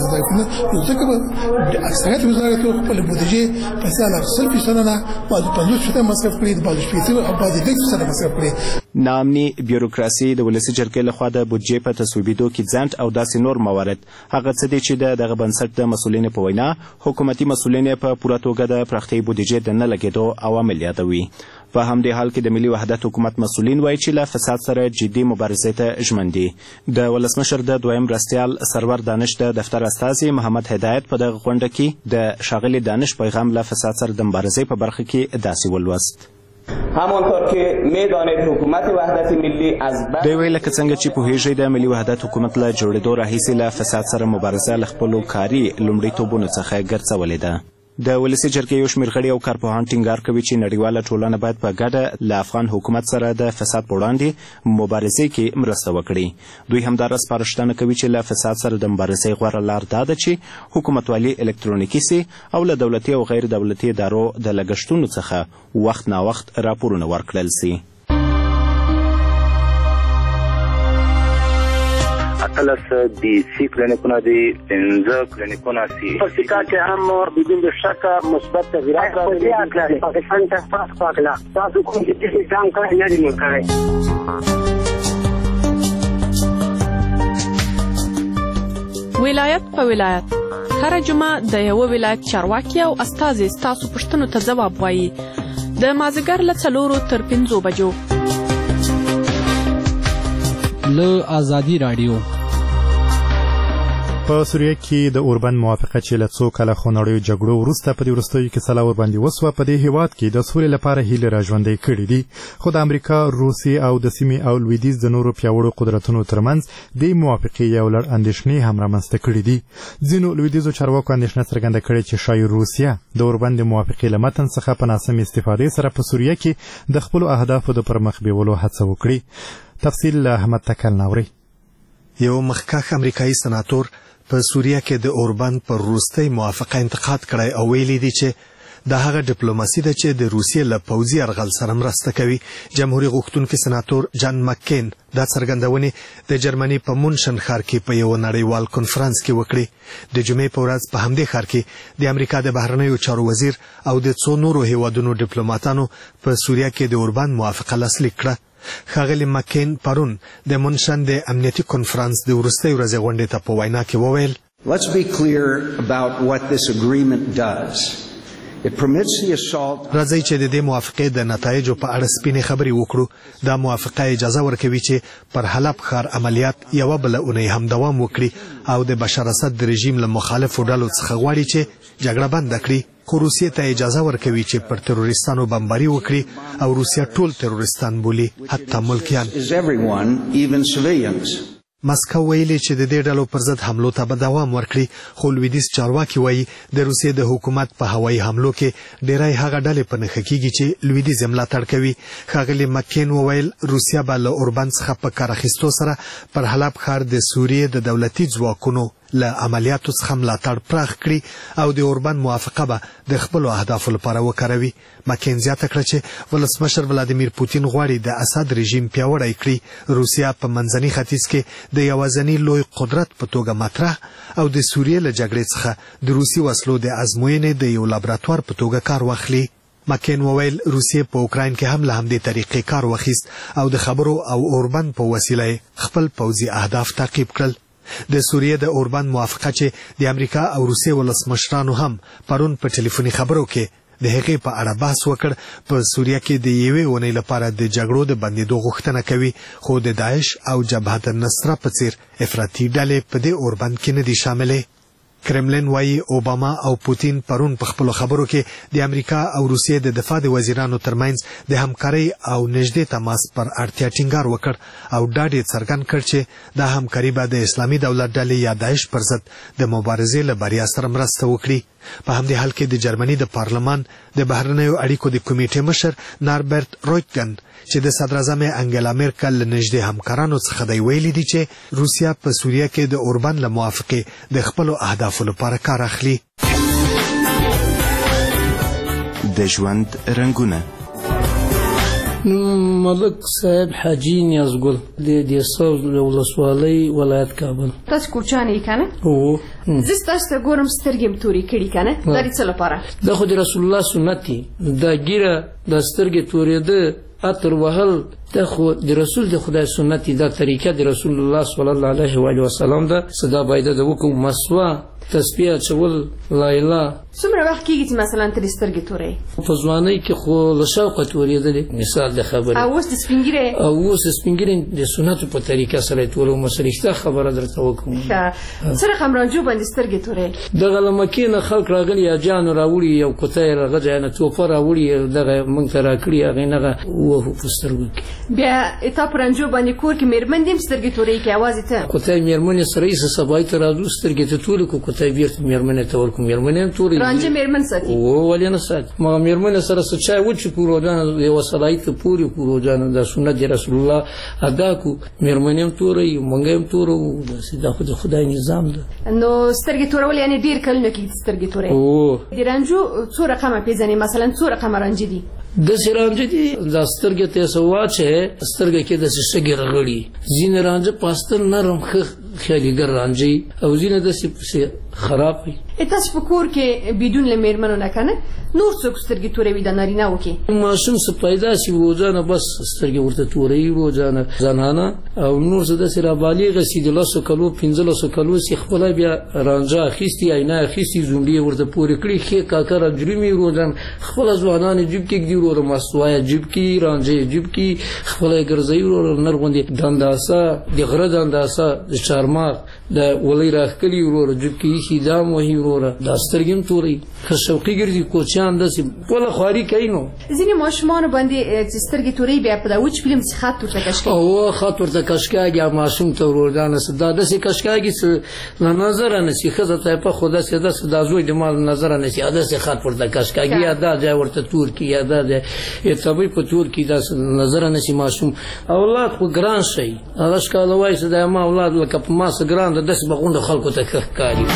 ځکه به اکثریت وزارتونو خپل بودیجې پیسې له 100% نه بعضې 50% مصرف کړي، بعضې 30% او بعضې 10% مصرف کړي. ناامني بیوروکراسي د ولسي جرګې لخوا د بودیجې په تصویبېدو کې ځنډ او داسې نور موارد هغه څه دي چې د دغه بنسټ د مسؤلینو په وینا حکومتي مسؤلین په پوره توګه د پراختیايي بودیجې د نه لګېدو عوامل یادوي. په همدې حال کې د ملي وحدت حکومت مسؤلین وایي چې له فساد سره جدي مبارزې ته ژمن دي. د ولسمشر د دویم مرستیال سرور دانش د دفتر استازي محمد هدایت په دغه غونډه کې د ښاغلي دانش پیغام له فساد سره د مبارزې په برخه کې داسې ولوست. همانطور که میدانید حکومت وحدت ملی از دی ویل که څنګه چې پوهیږئ د ملي وحدت حکومت له جوړېدو راهیسې له فساد سره مبارزه له خپلو کاري لومړیتوبونو څخه ګرځولې ده. د ولسي جرګې یو شمېر غړي او کارپوهان ټینګار کوي چې نړیواله ټولنه باید په ګډه له افغان حکومت سره د فساد په وړاندې مبارزې کې مرسته وکړي. دوی همدارس سپارښتنه کوي چې له فساد سره د مبارزې غوره لار دا ده چې حکومتوالي الکترونیکي سي او له دولتي او غیر دولتي ادارو د لګښتونو څخه وخت ناوخت راپورونه ورکړل سي. اتلس دی سی کلینیکونه دی 15 کلینیکونه سی په سکا کې هم بدون شک مثبت تغیرات راغلي. پاکستان ته پاس پاکلا تاسو کوم چې ځان کړی نه دی کړی. ولایت په ولایت هر جمعه د یو ولایت چارواکي او استازي ستاسو پوښتنو ته ځواب وایي. د مازدیګر له 4 تر 5 بجو له ازادي راډیو په سوریه کې د اوربند موافقه چې له څو کاله خونړیو جګړو وروسته په دې وروستیو کې سلا ورباندې وسوه په دې هیواد کې د سولې لپاره هیلې راژوندۍ کړي دي خو د امریکا روسیې او د سیمې او لویدیځ د نورو پیاوړو قدرتونو ترمنځ دې موافقې یو لړ اندېښنې هم رامنځته کړي دي ځینو لویدیځو چارواکو اندېښنه څرګنده کړې چې ښایي روسیه د اوربند موافقې له متن څخه په ناسمې استفادې سره په سوریه کې د خپلو اهدافو د پرمخ بیولو هڅه وکړي تفصیل له احمد تکل ناوري یو مخکښ امریکایي سناتور په سوریه کې د اوربند پر وروستۍ موافقه انتقاد کړی او ویلي دی چې دا هغه ډیپلوماسي ده چې د روسیې له پوځي یرغل سره مرسته کوي جمهوریت غوښتونکي سناتور جان مکین دا څرګندونې د جرمني په مونشن ښار کې په یو نړیوال کنفرانس کې وکړي د جمعې په ورځ په همدې ښار کې د امریکا د بهرنیو چارو وزیر او د څو نورو هیوادونو ډیپلوماټانو په سوریه کې د اوربند موافقه لاسلیک کړه ښاغلي مکین پرون د مونشن د امنیتي کنفرانس د وروستۍ ورځې غونډې ته په وینا کې وویل Let's be clear about what this agreement does. راځي چې د دې موافقې د نتایجو په اړه سپینې خبرې وکړو دا موافقه اجازه ورکوي چې پر حلب ښار عملیات یوه بله اونۍ هم دوام وکړي او د بشار اسد د رژیم له مخالفو ډلو څخه غواړي چې جګړه بنده کړي خو روسیې ته اجازه ورکوي چې پر تروریستانو بمباري وکړي او روسیه ټول تروریستان بولي حتی ملکیان مسکو ویلي چې د دې ډلو پر ضد حملو ته به دوام ورکړي خو لویدیځ چارواکي وایي د روسیې د حکومت په هوایي حملو کې ډیری هغه ډلې په نښه کیږي چې لویدیځ یې ملاتړ کوي ښاغلي مکین وویل روسیه به له اوربند څخه په کار اخیستو سره پر حلب ښار د سوریې د دولتي ځواکونو له عملیاتو څخه ملاتړ پراخ کړي او د اوربند موافقه به د خپلو اهدافو لپاره وکاروي مکین زیاته کړه چې ولسمشر ولادیمیر پوتین غواړي د اسد رژیم پیاوړی کړي روسیه په منځني ختیځ کې د یوازیني لوی قدرت په توګه مطرح او د سوریې له جګړې څخه د روسي وسلو د ازموینې د یو لابراتوار په توګه کار واخلي مکین وویل روسیې په اوکراین کې هم له همدې طریقې کار واخیست او د خبرو او اوربند په وسیله خپل پوځي اهداف تعقیب کړل د سوریې د اوربند موافقه چې د امریکا او روسیې ولسمشرانو هم پرون په ټلیفوني خبرو کې د هغې په اړه بحث وکړ په سوریه کې د یوې اونۍ لپاره د جګړو د بندېدو غوښتنه کوي خو د داعش او جبهت النصره په څیر افراطي ډلې په دې اوربند کې نه دي شاملې کرملین وایي اوباما او پوتین پرون په خپلو خبرو کې د امریکا او روسیې د دفاع د وزیرانو ترمنځ د همکارۍ او نږدې تماس پر اړتیا ټینګار وکړ او ډاډ یې څرګند کړ چې دا همکاري به د اسلامي دولت ډلې یا داعش پر ضد د مبارزې له بریا سره مرسته وکړي په همدې حال کې د جرمني د پارلمان د بهرنیو اړیکو د کمیټې مشر ناربرت رویتګن چې د صدر اعظم انګلا میرکل له نږدې همکارانو څخه دی ویلي دي چې روسیه په سوریه کې د اوربند له موافقې د خپلو اهدافو لپاره کار اخلي د ژوند رنګونه ملک صاحب حاجی نیازګل د دیساو ولسوالۍ ولایت کابل تاسو کوچانه یې کنه زه تاسو ته ګورم سترګې م تورې کړي کنه دا د څه لپاره دا خو د رسول الله سنت دی دا ګیره د سترګې تورېده عطر وهل دا خو د رسول د خدای سنت دی دا طریقه د رسول الله صلی الله علیه و وسلم ده صدا باید د وکم مسوا تسبیح چول لا اله څومره وخت کېږي چې مثلا تر سترګې تورې په ځوانۍ کې خو له شوقه تورېدلې مثال د خبرې او اوس د سپینګیرې د سنتو په طریقه سره تورو مسلکته خبره درته وکم سره خمرانجو باندې سترګې تورې دغه لمکې نه خلک راغلي یا جان راوړي یو کوتای راغلی نه توپه راوړي دغه موږ ته راکړي هغې نغه وهو په سترګو کې بیا تا په رنجو باندې کور کې مېرمن دې هم سترګې تورې کې یوازې ته کوتای مېرمنې سره یې سبای ته راځو سترګې ته تورې کړو کوتای بیرته مېرمنې ته ورکړو مېرمنې هم تورې رانجه مېرمن ساتي ولې نه ساتي مګر مېرمنې سره څه چای وچکو روزانه یوه صلایي ته پورې کړو روزانه دا سنت د رسول الله ادا کړو مېرمنې هم تورې موږ هم تورو دا خو د خدای نظام ده نو سترګې تورول یعنې ډېر کلونه کېږي سترګې تورې د رانجو څو رقمه پېژنې مثلا څو رقمه رانجې دي داسې رانجه دي دا سترګې ته یې څه واچوې سترګه کې داسې شګې رغړي ځینې رانجه په استر نرم ښه خیالګر رانجه او ځینې داسې پسې خراب وي. تاسو په کور کې بدون له میرمنو نه کنه نور څوک سترګې تورې وي د نارینه وکي ماشوم څه پیدا شي روزانه بس سترګې ورته تورې روزانه زنانه او نور څه داسې را بالغ شي د 10 کلو 15 کلو سي خپل بیا رانجه اخیستي عینه اخیستي زونډې ورته پورې کړي خې کاکر اجرمي روزان خپل ځوانان جيب کې دی ورو مسوایا جيب کې رانجه جيب کې خپل ګرځي ورو نرغوندي دنداسه د غره دنداسه د چارمار د ولې راخلي ورو جيب کې شي دام وهي ورو د سترګم توري خشوقي ګرځي کوچان داسې ولا خواري کینو ځینې ماشومان باندې سترګې تورې بیا په داوچ فلم څخه خاط ورته کشکي او خاط ورته کشکاږي ماشوم ته ورودانه صدا داسې کشکاږي لا نظر نه سي خزه ته په خدا سي داسې د زوی د مال نظر نه سي داسې خاط ورته کشکاږي یا دا ځای ورته تور کی یا دا یتابي په تور کی داسې نظر نه سي ماشوم اولاد خو ګران شي هغه ښکاله وایي چې د ما اولاد لکه په ما سره ګران د داسې بغونډه خلکو ته ښکاري.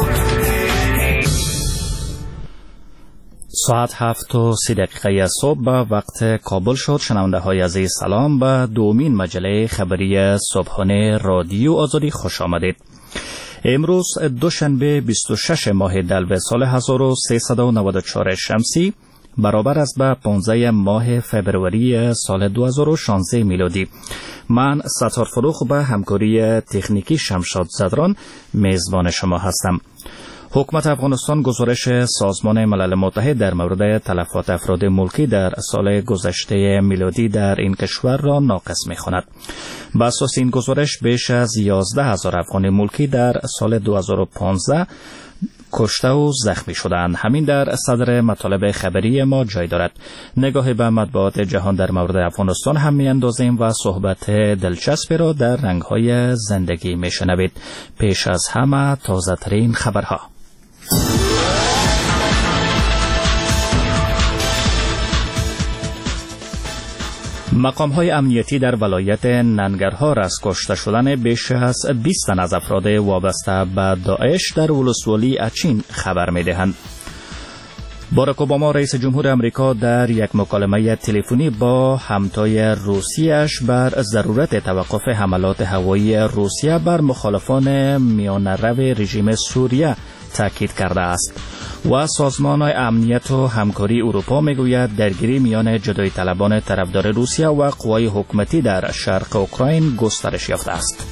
ساعت 7:30 صبح به وقت کابل شد. شنونده های عزیز سلام به دومین مجله خبری صبحانه رادیو آزادی خوش آمدید. امروز دوشنبه 26 ماه دلو سال 1394 شمسی برابر است به 15 ماه فبروری سال 2016 میلادی. من ستار فروخ به همکاری تکنیکی شمشاد زدران میزبان شما هستم. حکومت افغانستان گزارش سازمان ملل متحد در مورد تلفات افراد ملکی در سال گذشته میلادی در این کشور را ناقص می‌خواند. بر اساس این گزارش بیش از 11,000 افغان ملکی در سال 2015 کشته و زخمی شدند. همین در صدر مطالب خبری ما جای دارد. نگاه به مطبوعات جهان در مورد افغانستان هم می‌اندازیم و صحبت دلچسبی را در رنگ‌های زندگی می‌شنوید. پیش از همه تازه‌ترین خبرها. مقام‌های امنیتی در ولایت ننگرهار از کشته شدن بیش از 20 تن از افراد وابسته به داعش در ولسوالی اچین خبر می‌دهند. باراک اوباما رئیس جمهور آمریکا در یک مکالمه تلفنی با همتای روسیه‌اش بر ضرورت توقف حملات هوایی روسیه بر مخالفان میانرو رژیم سوریه تاکید کرده است و سازمان امنیت و همکاری اروپا میگوید درگیری میان جدایی طلبان طرفدار روسیه و قوای حکومتی در شرق اوکراین گسترش یافته است.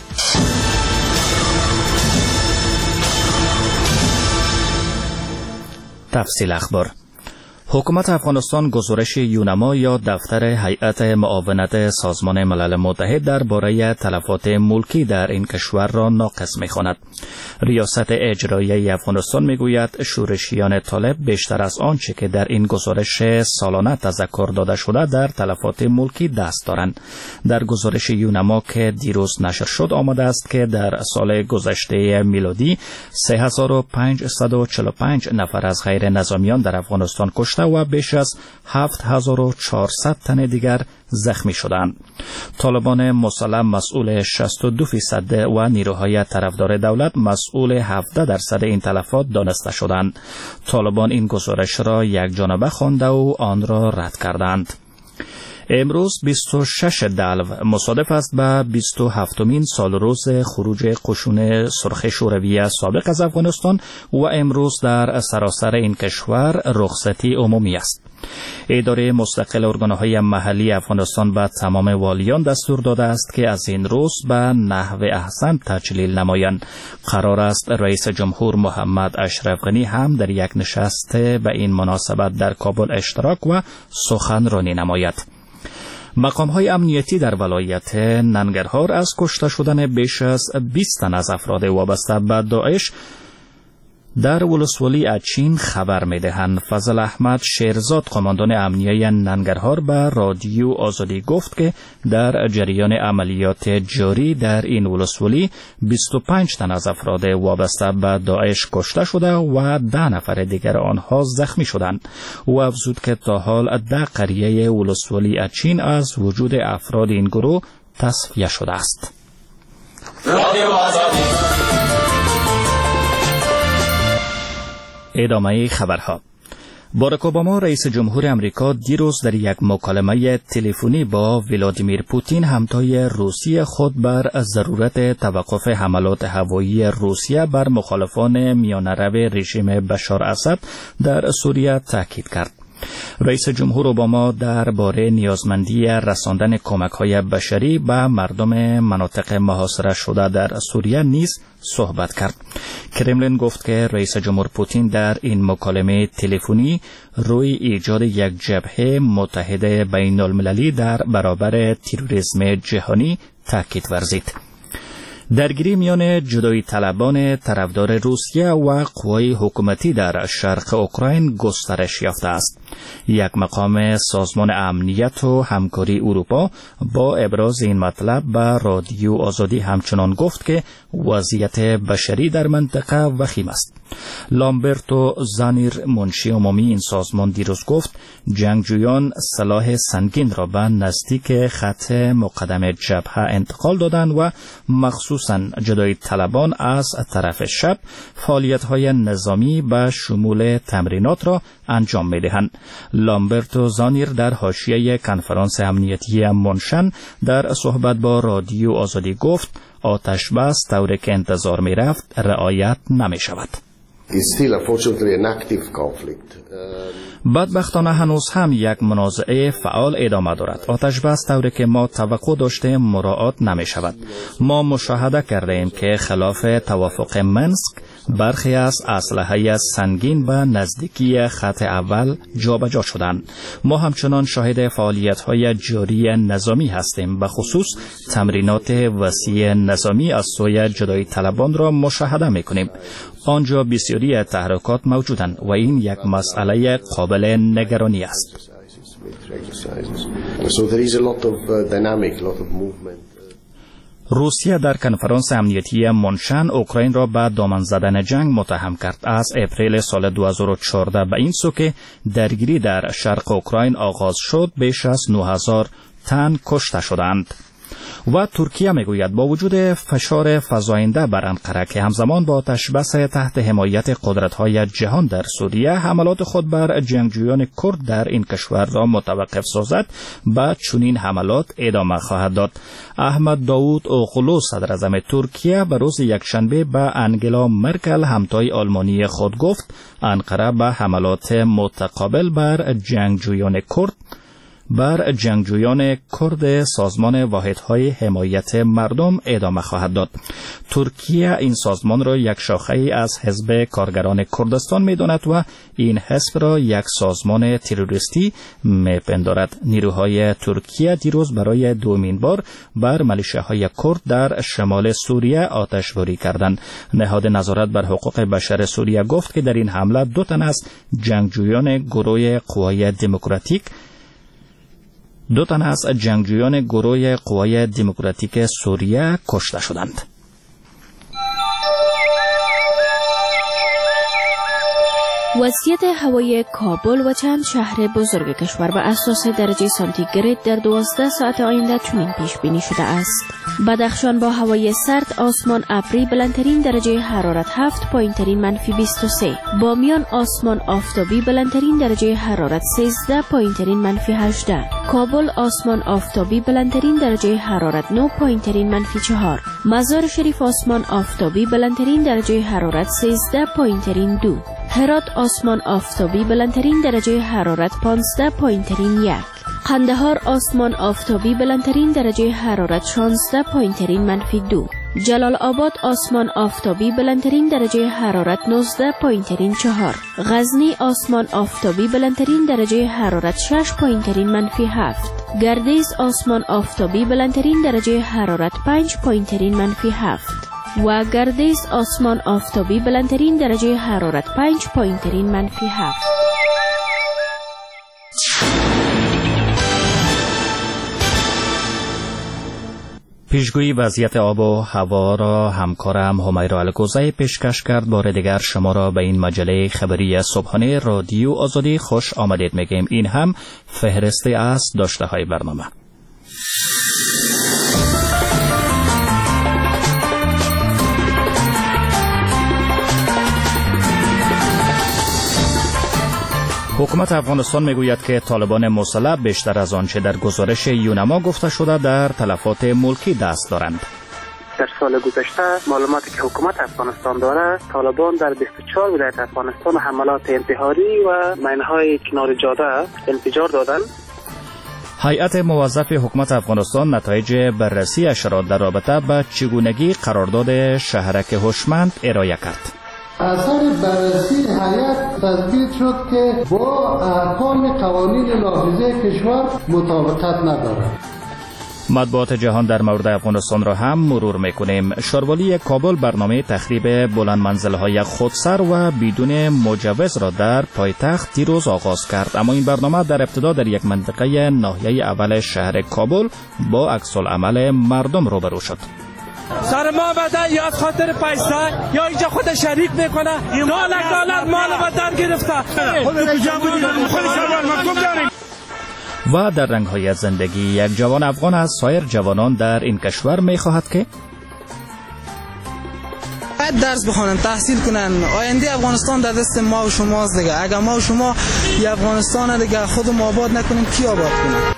تفصیل اخبار. حکومت افغانستان گزارش یونما یا دفتر هیئت معاونت سازمان ملل متحد درباره تلفات ملکی در این کشور را ناقص می‌خواند. ریاست اجرایی افغانستان میگوید شورشیان طالب بیشتر از آنچه که در این گزارش سالانه تذکر داده شده در تلفات ملکی دست دارند. در گزارش یونما که دیروز نشر شد آمده است که در سال گذشته میلادی 3545 نفر از غیر نظامیان در افغانستان کشته و بیش از 7400 تن دیگر زخمی شدند. طالبان مسلم مسئول 62% و نیروهای طرفدار دولت مسئول 17% این تلفات دانسته شدند. طالبان این گزارش را یک جانبه خوانده و آن را رد کردند. امروز 26 دلو مصادف است به 27مین سالروز خروج قشون سرخ شوروی سابق از افغانستان و امروز در سراسر این کشور رخصتی عمومی است. اداره مستقل ارگانهای محلی افغانستان به تمام والیان دستور داده است که از این روز به نحو احسن تجلیل نمایند. قرار است رئیس جمهور محمد اشرف غنی هم در یک نشست به این مناسبت در کابل اشتراک و سخنرانی نماید. مقام‌های امنیتی در ولایت ننگرهار از کشته شدن بیش از 20 تن از افراد وابسته به داعش در ولسوالی اچین خبر می‌دهند. فضل احمد شیرزاد قماندان امنیه ننگرهار به رادیو آزادی گفت که در جریان عملیات جاری در این ولسوالی 25 تن از افراد وابسته به داعش کشته شده و 10 نفر دیگر آنها زخمی شدند. او افزود که تا حال 10 قریه ولسوالی اچین از وجود افراد این گروه تصفیه شده است. ادامه خبرها. باراک اوباما رئیس جمهور امریکا دیروز در یک مکالمه تلفنی با ولادیمیر پوتین همتای روسیه خود بر ضرورت توقف حملات هوایی روسیه بر مخالفان میانه‌رو رژیم بشار اسد در سوریه تاکید کرد. رئیس جمهور اوباما درباره نیازمندی رساندن کمک‌های بشری به مردم مناطق محاصره شده در سوریه نیز صحبت کرد. کرملین گفت که رئیس جمهور پوتین در این مکالمه تلفنی روی ایجاد یک جبهه متحد بین المللی در برابر تروریسم جهانی تاکید ورزید. درگیری میان جدایی طلبان طرفدار روسیه و قوای حکومتی در شرق اوکراین گسترش یافته است. یک مقام سازمان امنیت و همکاری اروپا با ابراز این مطلب به رادیو آزادی همچنان گفت که وضعیت بشری در منطقه وخیم است. لامبرتو زانیر منشی عمومی این سازمان دیروز گفت جنگجویان سلاح سنگین را به نزدیک خط مقدم جبهه انتقال دادند و مخصوصاً جدایی طلبان از طرف شب فعالیت‌های نظامی به شمول تمرینات را انجام می‌دهند. لامبرتو زانیر در حاشیه کنفرانس امنیتی منشن در صحبت با رادیو آزادی گفت آتش بس طوری که انتظار می‌رفت رعایت نمی‌شود. بدبختانه هنوز هم یک منازعه فعال ادامه دارد. آتش بس طوری که ما توقع داشتیم مراعات نمی شود. ما مشاهده کردیم که خلاف توافق منسک برخی از اسلحه سنگین به نزدیکی خط اول جابجا شدند. ما همچنان شاهد فعالیت‌های جاری نظامی هستیم. به خصوص تمرینات وسیع نظامی از سوی جدایی طلبان را مشاهده می‌کنیم. آنجا بسیاری تحرکات موجودند و این یک مسئله قابل نگرانی است. روسیه در کنفرانس امنیتی منشن اوکراین را به دامن زدن جنگ متهم کرد. از اپریل سال 2014 به این سو که درگیری در شرق اوکراین آغاز شد بیش از 9000 تن کشته شدند. و ترکیه میگوید با وجود فشار فزاینده بر انقره که همزمان با آتش‌بس تحت حمایت قدرت‌های جهان در سوریه حملات خود بر جنگجویان کرد در این کشور را متوقف سازد، بعد چنین حملات ادامه خواهد داد. احمد داوود اوغلو صدر اعظم ترکیه به روز یکشنبه به انگلا مرکل همتای آلمانی خود گفت انقره به حملات متقابل بر جنگجویان کرد سازمان واحدهای حمایت مردم ادامه خواهد داد. ترکیه این سازمان را یک شاخه از حزب کارگران کردستان می‌داند و این حزب را یک سازمان تروریستی می‌پندارد. نیروهای ترکیه دیروز برای دومین بار بر میلیشیاهای کرد در شمال سوریه آتش‌باری کردند. نهاد نظارت بر حقوق بشر سوریه گفت که در این حمله 2 تن از جنگجویان گروه قوای دموکراتیک سوریه کشته شدند. وضعیت هوایی کابل و چند شهر بزرگ کشور به اساس درجه سانتیگراد در 12 ساعت آینده چنین پیش بینی شده است: بدخشان با هوای سرد، آسمان ابری، بلندترین درجه حرارت 7، پایینترین منفی 23. بامیان آسمان آفتابی، بلندترین درجه حرارت 13، پایینترین منفی 18. کابل آسمان آفتابی، بلندترین درجه حرارت 9، پایینترین منفی 4. مزار شریف آسمان آفتابی، بلندترین درجه حرارت 13، پایینترین 2. هرات آسمان آفتابی، بلندترین درجه حرارت 15، پایینترین 1. قندهار آسمان آفتابی، بلندترین درجه حرارت 16، پایینترین منفی 2. جلال آباد آسمان آفتابی، بلندترین درجه حرارت 19، پایینترین 4. غزنی آسمان آفتابی، بلندترین درجه حرارت 6، پایینترین منفی 7. گردیز آسمان آفتابی، بلندترین درجه حرارت 5، پایینترین منفی 7. و گردیز آسمان آفتابی، بلندترین درجه حرارت 5، پایینترین منفی 7. پیشگویی وضعیت آب و هوا را همکارم همیرا الگوزی پیشکش کرد. بار دیگر شما را به این مجله خبری صبحانه رادیو آزادی خوش آمدید میگیم. این هم فهرستی از داشته های برنامه. حکومت افغانستان میگوید که طالبان مسلح بیشتر از آنچه در گزارش یونما گفته شده در تلفات ملکی دست دارند. در سال گذشته معلوماتی که حکومت افغانستان داره، طالبان در 24 ولایت افغانستان حملات انتحاری و مینهای کنار جاده انفجار دادند. هیئت موظف حکومت افغانستان نتایج بررسی‌اش را در رابطه با چگونگی قرارداد شهرک هوشمند ارائه کرد. اثر بررسی هیئت تثبیت شد که با احکام قوانین نافذه کشور مطابقت ندارد. مطبوعات جهان در مورد افغانستان را هم مرور میکنیم. شاروالی کابل برنامه تخریب بلند منزل‌های خودسر و بدون مجوز را در پایتخت دیروز آغاز کرد، اما این برنامه در ابتدا در یک منطقه ناحیه اول شهر کابل با عکس‌العمل مردم روبرو شد. سر ما بده یا از خاطر پیسه یا اینجا خود شریک میکنه $2 مال وطن گرفته. و در رنگ‌های زندگی یک جوان افغان از سایر جوانان در این کشور می‌خواهد که باید درس بخونن، تحصیل کنن. آینده افغانستان در دست ما و شماست دیگه. اگر ما و شما یه افغانستان دیگه خودمون آباد نکنیم کی آباد کنه؟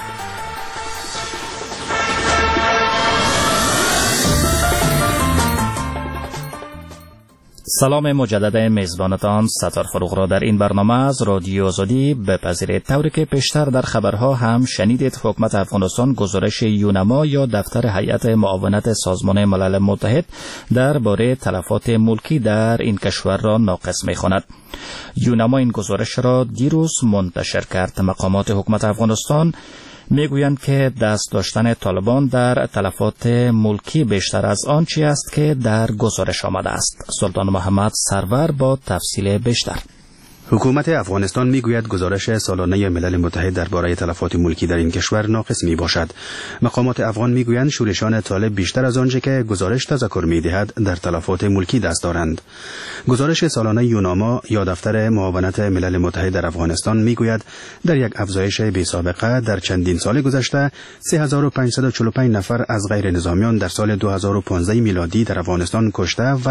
سلام مجدد میزبانتان ستار فروغ را در این برنامه از رادیو آزادی بپذیرید. طوری که پیشتر در خبرها هم شنیدید، حکومت افغانستان گزارش یونما یا دفتر هیئت معاونت سازمان ملل متحد درباره تلفات ملکی در این کشور را ناقص می‌خواند. یونما این گزارش را دیروز منتشر کرد. مقامات حکومت افغانستان میگویند که دست داشتن طالبان در تلفات ملکی بیشتر از آنچه است که در گزارش آمده است. سلطان محمد سرور با تفصیل بیشتر. حکومت افغانستان میگوید گزارش سالانه ملل متحد درباره تلفات ملکی در این کشور ناقص می باشد. مقامات افغان میگویند شورشان طالب بیشتر از آنچه که گزارش تذکر میدهد در تلفات ملکی دست دارند. گزارش سالانه یوناما یا دفتر معاونت ملل متحد در افغانستان میگوید در یک افزایش بی‌سابقه در چندین سال گذشته 3545 نفر از غیر نظامیان در سال 2015 میلادی در افغانستان کشته و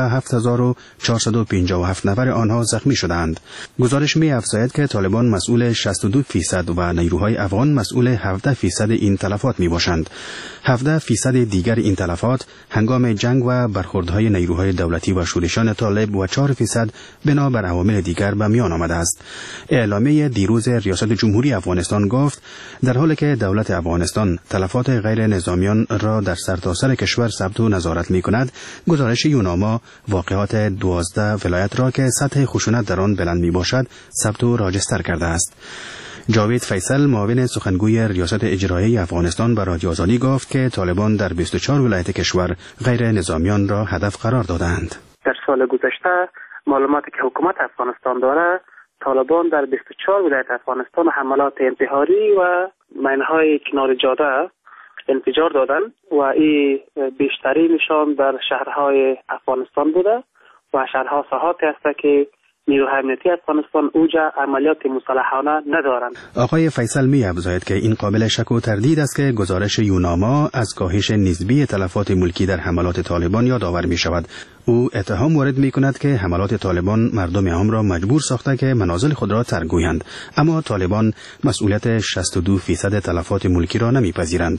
7457 نفر آنها زخمی شدند. گزارش می افزاید که طالبان مسئول 62% و نیروهای افغان مسئول 17% این تلفات می باشند. 17% دیگر این تلفات هنگام جنگ و برخوردهای نیروهای دولتی و شورشان طالب و 4% بنا بر عوامل دیگر به میان آمده است. اعلامیه دیروز ریاست جمهوری افغانستان گفت در حالی که دولت افغانستان تلفات غیر نظامیان را در سرتاسر کشور ثبت و نظارت می کند، گزارش یوناما واقعات 12 ولایت را که سطح خشونت در آن بلند می باشد ثبت و راجستر کرده است. جاوید فیصل معاون سخنگوی ریاست اجرایی افغانستان به رادیو آزادی گفت که طالبان در 24 ولایت کشور غیر نظامیان را هدف قرار دادند. در سال گذشته معلوماتی که حکومت افغانستان داره، طالبان در 24 ولایت افغانستان حملات انتحاری و مینهای کنار جاده انفجار دادند و این بیشترینشان در شهرهای افغانستان بوده و شهرها ساحاتی است که نیروهای امنیتی افغانستان اوجا عملیات مسلحانه ندارند. آقای فیصل می افزاید که این قابل شک و تردید است که گزارش یوناما از کاهش نسبی تلفات ملکی در حملات طالبان یادآور می شود. او اتهام وارد می کند که حملات طالبان مردم عام را مجبور ساخته که منازل خود را ترک گویند، اما طالبان مسئولیت 62% تلفات ملکی را نمی پذیرند.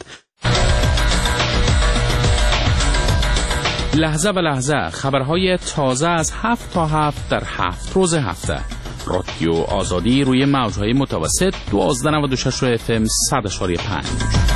لحظه به لحظه خبرهای تازه از 7 تا 7 در 7 روز هفته. رادیو آزادی روی موجهای متوسط 1296 FM 100.5.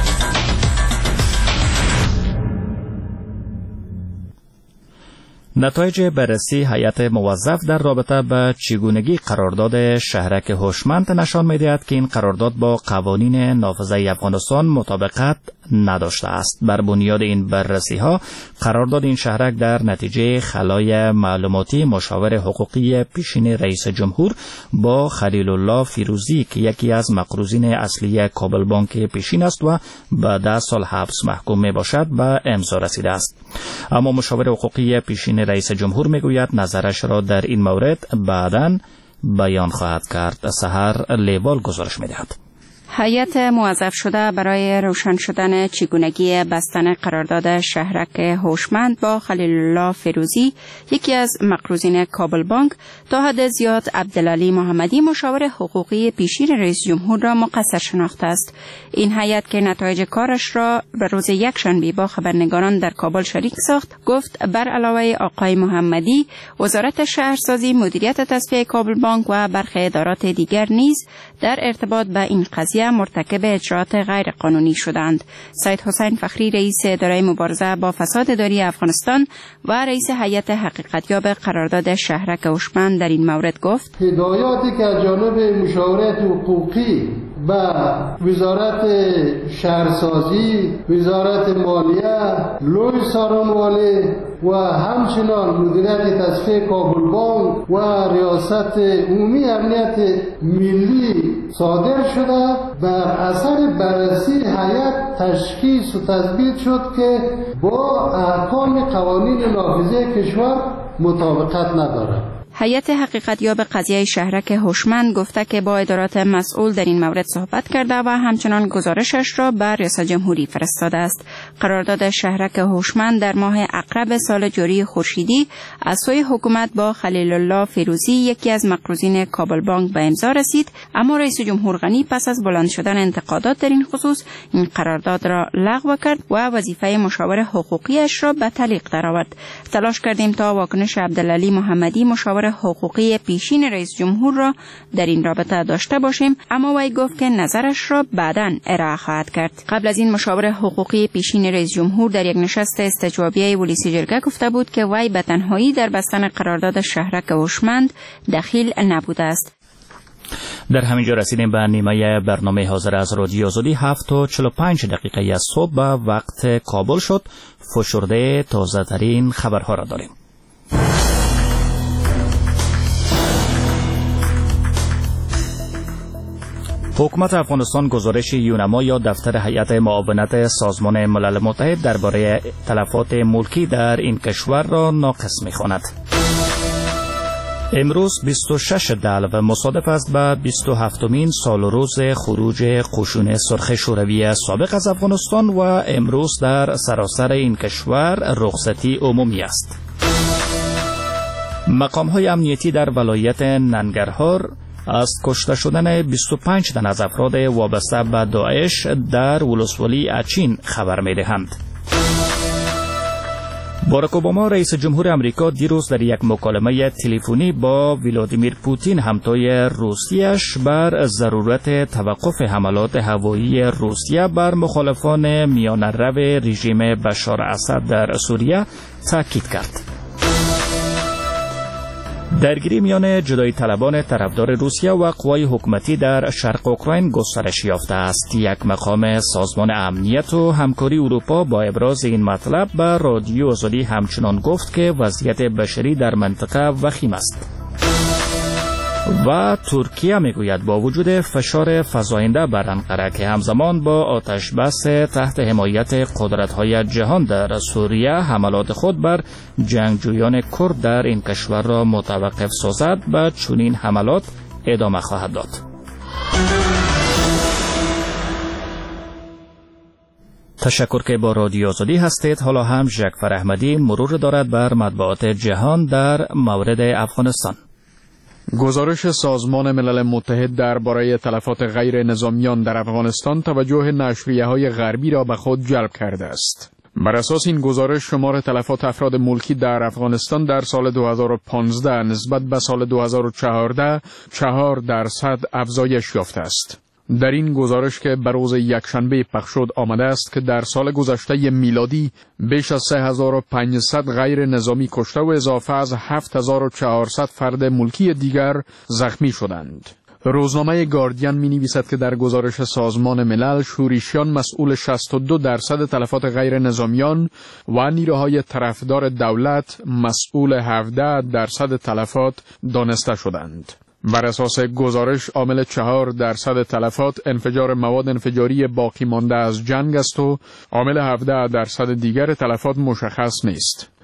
نتایج بررسی هیئت موظف در رابطه با چگونگی قرارداد شهرک هوشمند نشان می‌دهد که این قرارداد با قوانین نافذه افغانستان مطابقت نداشته است. بر بنیاد این بررسی‌ها قرارداد این شهرک در نتیجه خلای معلوماتی مشاور حقوقی پیشین رئیس جمهور با خلیل الله فیروزی که یکی از مقروضین اصلی کابل بانک پیشین است و به 10 سال حبس محکوم میباشد به امضا رسیده است. اما مشاور حقوقی پیشین رئیس جمهور میگوید نظرش را در این مورد بعداً بیان خواهد کرد. سحر لیوال گزارش میدهد. هیئت موظف شده برای روشن شدن چگونگی بستن قرارداد شهرک هوشمند با خلیل الله فیروزی، یکی از مقروضین کابل بانک، تا حد زیاد عبدالعلی محمدی مشاور حقوقی پیشین رئیس جمهور را مقصر شناخته است. این هیئت که نتایج کارش را به روز یکشنبه با خبرنگاران در کابل شریک ساخت، گفت بر علاوه آقای محمدی، وزارت شهرسازی، مدیریت تصفیه کابل بانک و برخی ادارات دیگر نیز در ارتباط به این قضیه مرتکب اجرات غیر قانونی شدند. سید حسین فخری، رئیس اداره مبارزه با فساد اداری افغانستان و رئیس هیئت حقیقتیاب قرارداد شهرک هوشمند در این مورد گفت: هدایاتی که از جانب مشاورت حقوقی به وزارت شهرسازی، وزارت مالیه، لوی سارانوالی و همچنان مدیریت تصفیه کابل بانک و ریاست عمومی امنیت ملی صادر شده، بر اثر بررسی هیئت تشخیص و تثبیت شد که با احکام قوانین نافذه کشور مطابقت ندارد. هیئت حقیقتیاب قضیه شهرک هوشمند گفته که با ادارات مسئول در این مورد صحبت کرده و همچنان گزارشش را به ریاست جمهوری فرستاده است. قرارداد شهرک هوشمند در ماه اقرب سال جاری خورشیدی از سوی حکومت با خلیل الله فیروزی، یکی از مقروضین کابل بانک، به امضا رسید، اما رئیس جمهور غنی پس از بلند شدن انتقادات در این خصوص این قرارداد را لغو کرد و وظیفه مشاور حقوقیش را به تعلیق درآورد. تلاش کردیم تا واکنش عبدالعلی محمدی، مشاور حقوقی پیشین رئیس جمهور، را در این رابطه داشته باشیم، اما وی گفت که نظرش را بعداً ارائه خواهد کرد. قبل از این مشاور حقوقی پیشین رئیس جمهور در یک نشست استجوابیه ولیسی جرگه گفته بود که وی به تنهایی در بستن قرارداد شهرک هوشمند دخیل نبوده است. در همینجا رسیدیم به نیمه برنامه حاضر از رادیو آزادی. 7:45 از صبح به وقت کابل شد. فشرده تازه ترین خبرها را داریم. حکومت افغانستان گزارش یونما یا دفتر هیئت معاونت سازمان ملل متحد درباره تلفات ملکی در این کشور را ناقص می‌خواند. امروز 26 دلو مصادف است به 27مین سال روز خروج قشون سرخ شوروی سابق از افغانستان و امروز در سراسر این کشور رخصتی عمومی است. مقام‌های امنیتی در ولایت ننگرهار از کشته شدن 25 تن از افراد وابسته به داعش در ولسوالی اچین خبر می‌دهند. باراک اوباما رئیس جمهور امریکا دیروز در یک مکالمه تلفنی با ولادیمیر پوتین همتای روسیه‌اش بر ضرورت توقف حملات هوایی روسیه بر مخالفان میانه‌رو رژیم بشار اسد در سوریه تاکید کرد. درگیری میان جدایی طلبان طرفدار روسیه و قوای حکومتی در شرق اوکراین گسترش یافته است. یک مقام سازمان امنیت و همکاری اروپا با ابراز این مطلب به رادیو آزادی همچنان گفت که وضعیت بشری در منطقه وخیم است. و ترکیه میگوید با وجود فشار فزاینده بر انقره که همزمان با آتش بس تحت حمایت قدرت‌های جهان در سوریه حملات خود بر جنگجویان کرد در این کشور را متوقف سازد، به چنین حملات ادامه خواهد داد. تشکر که با رادیو آزادی هستید. حالا هم ژکفر احمدی مرور دارد بر مطبوعات جهان در مورد افغانستان. گزارش سازمان ملل متحد درباره تلفات غیر نظامیان در افغانستان توجه نشریه‌های غربی را به خود جلب کرده است. بر اساس این گزارش شمار تلفات افراد ملکی در افغانستان در سال 2015 نسبت به سال 2014 4% افزایش یافته است. در این گزارش که به روز یکشنبه پخش شد آمده است که در سال گذشته میلادی بیش از 3500 غیر نظامی کشته و اضافه از 7400 فرد ملکی دیگر زخمی شدند. روزنامه گاردین می نویسد که در گزارش سازمان ملل شورشیان مسئول 62% تلفات غیر نظامیان و نیروهای طرفدار دولت مسئول 17% تلفات دانسته شدند. بر اساس گزارش عامل 4% تلفات انفجار مواد انفجاری باقی مانده از جنگ است و عامل 17% دیگر تلفات مشخص نیست.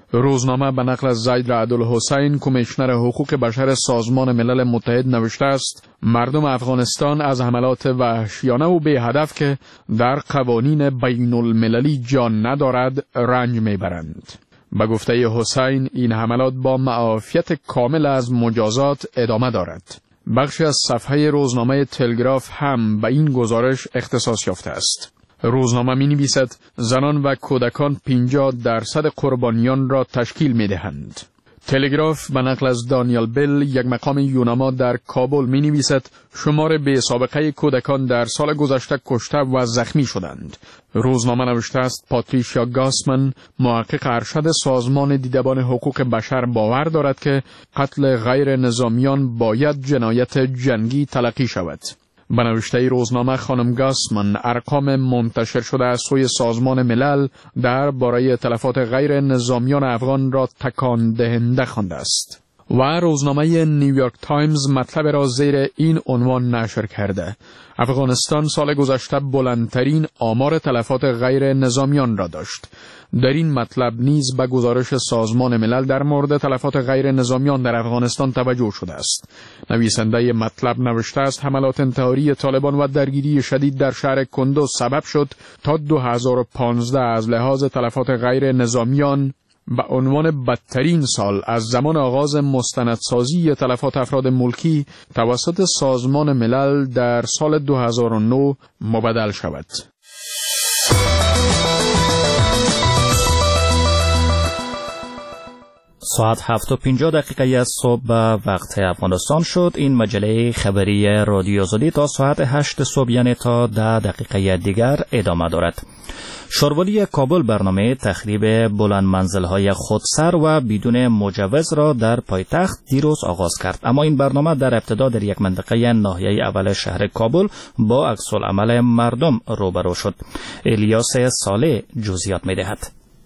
روزنامه به نقل از زید رعد الحسین کمیشنر حقوق بشر سازمان ملل متحد نوشته است مردم افغانستان از حملات وحشیانه و بی هدف که در قوانین بین المللی جان ندارد رنج میبرند. به گفته حسین این حملات با معافیت کامل از مجازات ادامه دارد. بخشی از صفحه روزنامه تلگراف هم به این گزارش اختصاص یافته است. روزنامه می نویسد زنان و کودکان 50% قربانیان را تشکیل می دهند. تلگراف به نقل از دانیل بیل یک مقام یونما در کابل می نویسد شمار بی سابقه کودکان در سال گذشته کشته و زخمی شدند. روزنامه نوشته است پاتریشیا گاسمن محقق ارشد سازمان دیدبان حقوق بشر باور دارد که قتل غیر نظامیان باید جنایت جنگی تلقی شود. به نوشته روزنامه خانم گاسمن ارقام منتشر شده از سوی سازمان ملل در باره تلفات غیر نظامیان افغان را تکان دهنده خوانده است. و روزنامه نیویورک تایمز مطلب را زیر این عنوان نشر کرده افغانستان سال گذشته بلندترین آمار تلفات غیر نظامیان را داشت. در این مطلب نیز به گزارش سازمان ملل در مورد تلفات غیر نظامیان در افغانستان توجه شده است. نویسنده مطلب نوشته است حملات انتحاری طالبان و درگیری شدید در شهر کندوز سبب شد تا 2015 از لحاظ تلفات غیر نظامیان به عنوان بدترین سال از زمان آغاز مستندسازی تلفات افراد ملکی توسط سازمان ملل در سال 2009 مبدل شود. ساعت 7:50 از صبح به وقت افغانستان شد. این مجله خبری رادیو آزادی تا ساعت 8 صبح یعنی تا 10 دقیقه دیگر ادامه دارد. شاروالی کابل برنامه تخریب بلند منزل‌های خودسر و بدون مجوز را در پایتخت دیروز آغاز کرد، اما این برنامه در ابتدا در یک منطقه ناحیه اول شهر کابل با عکس‌العمل مردم روبرو شد. الیاس صالح جزئیات می‌دهد.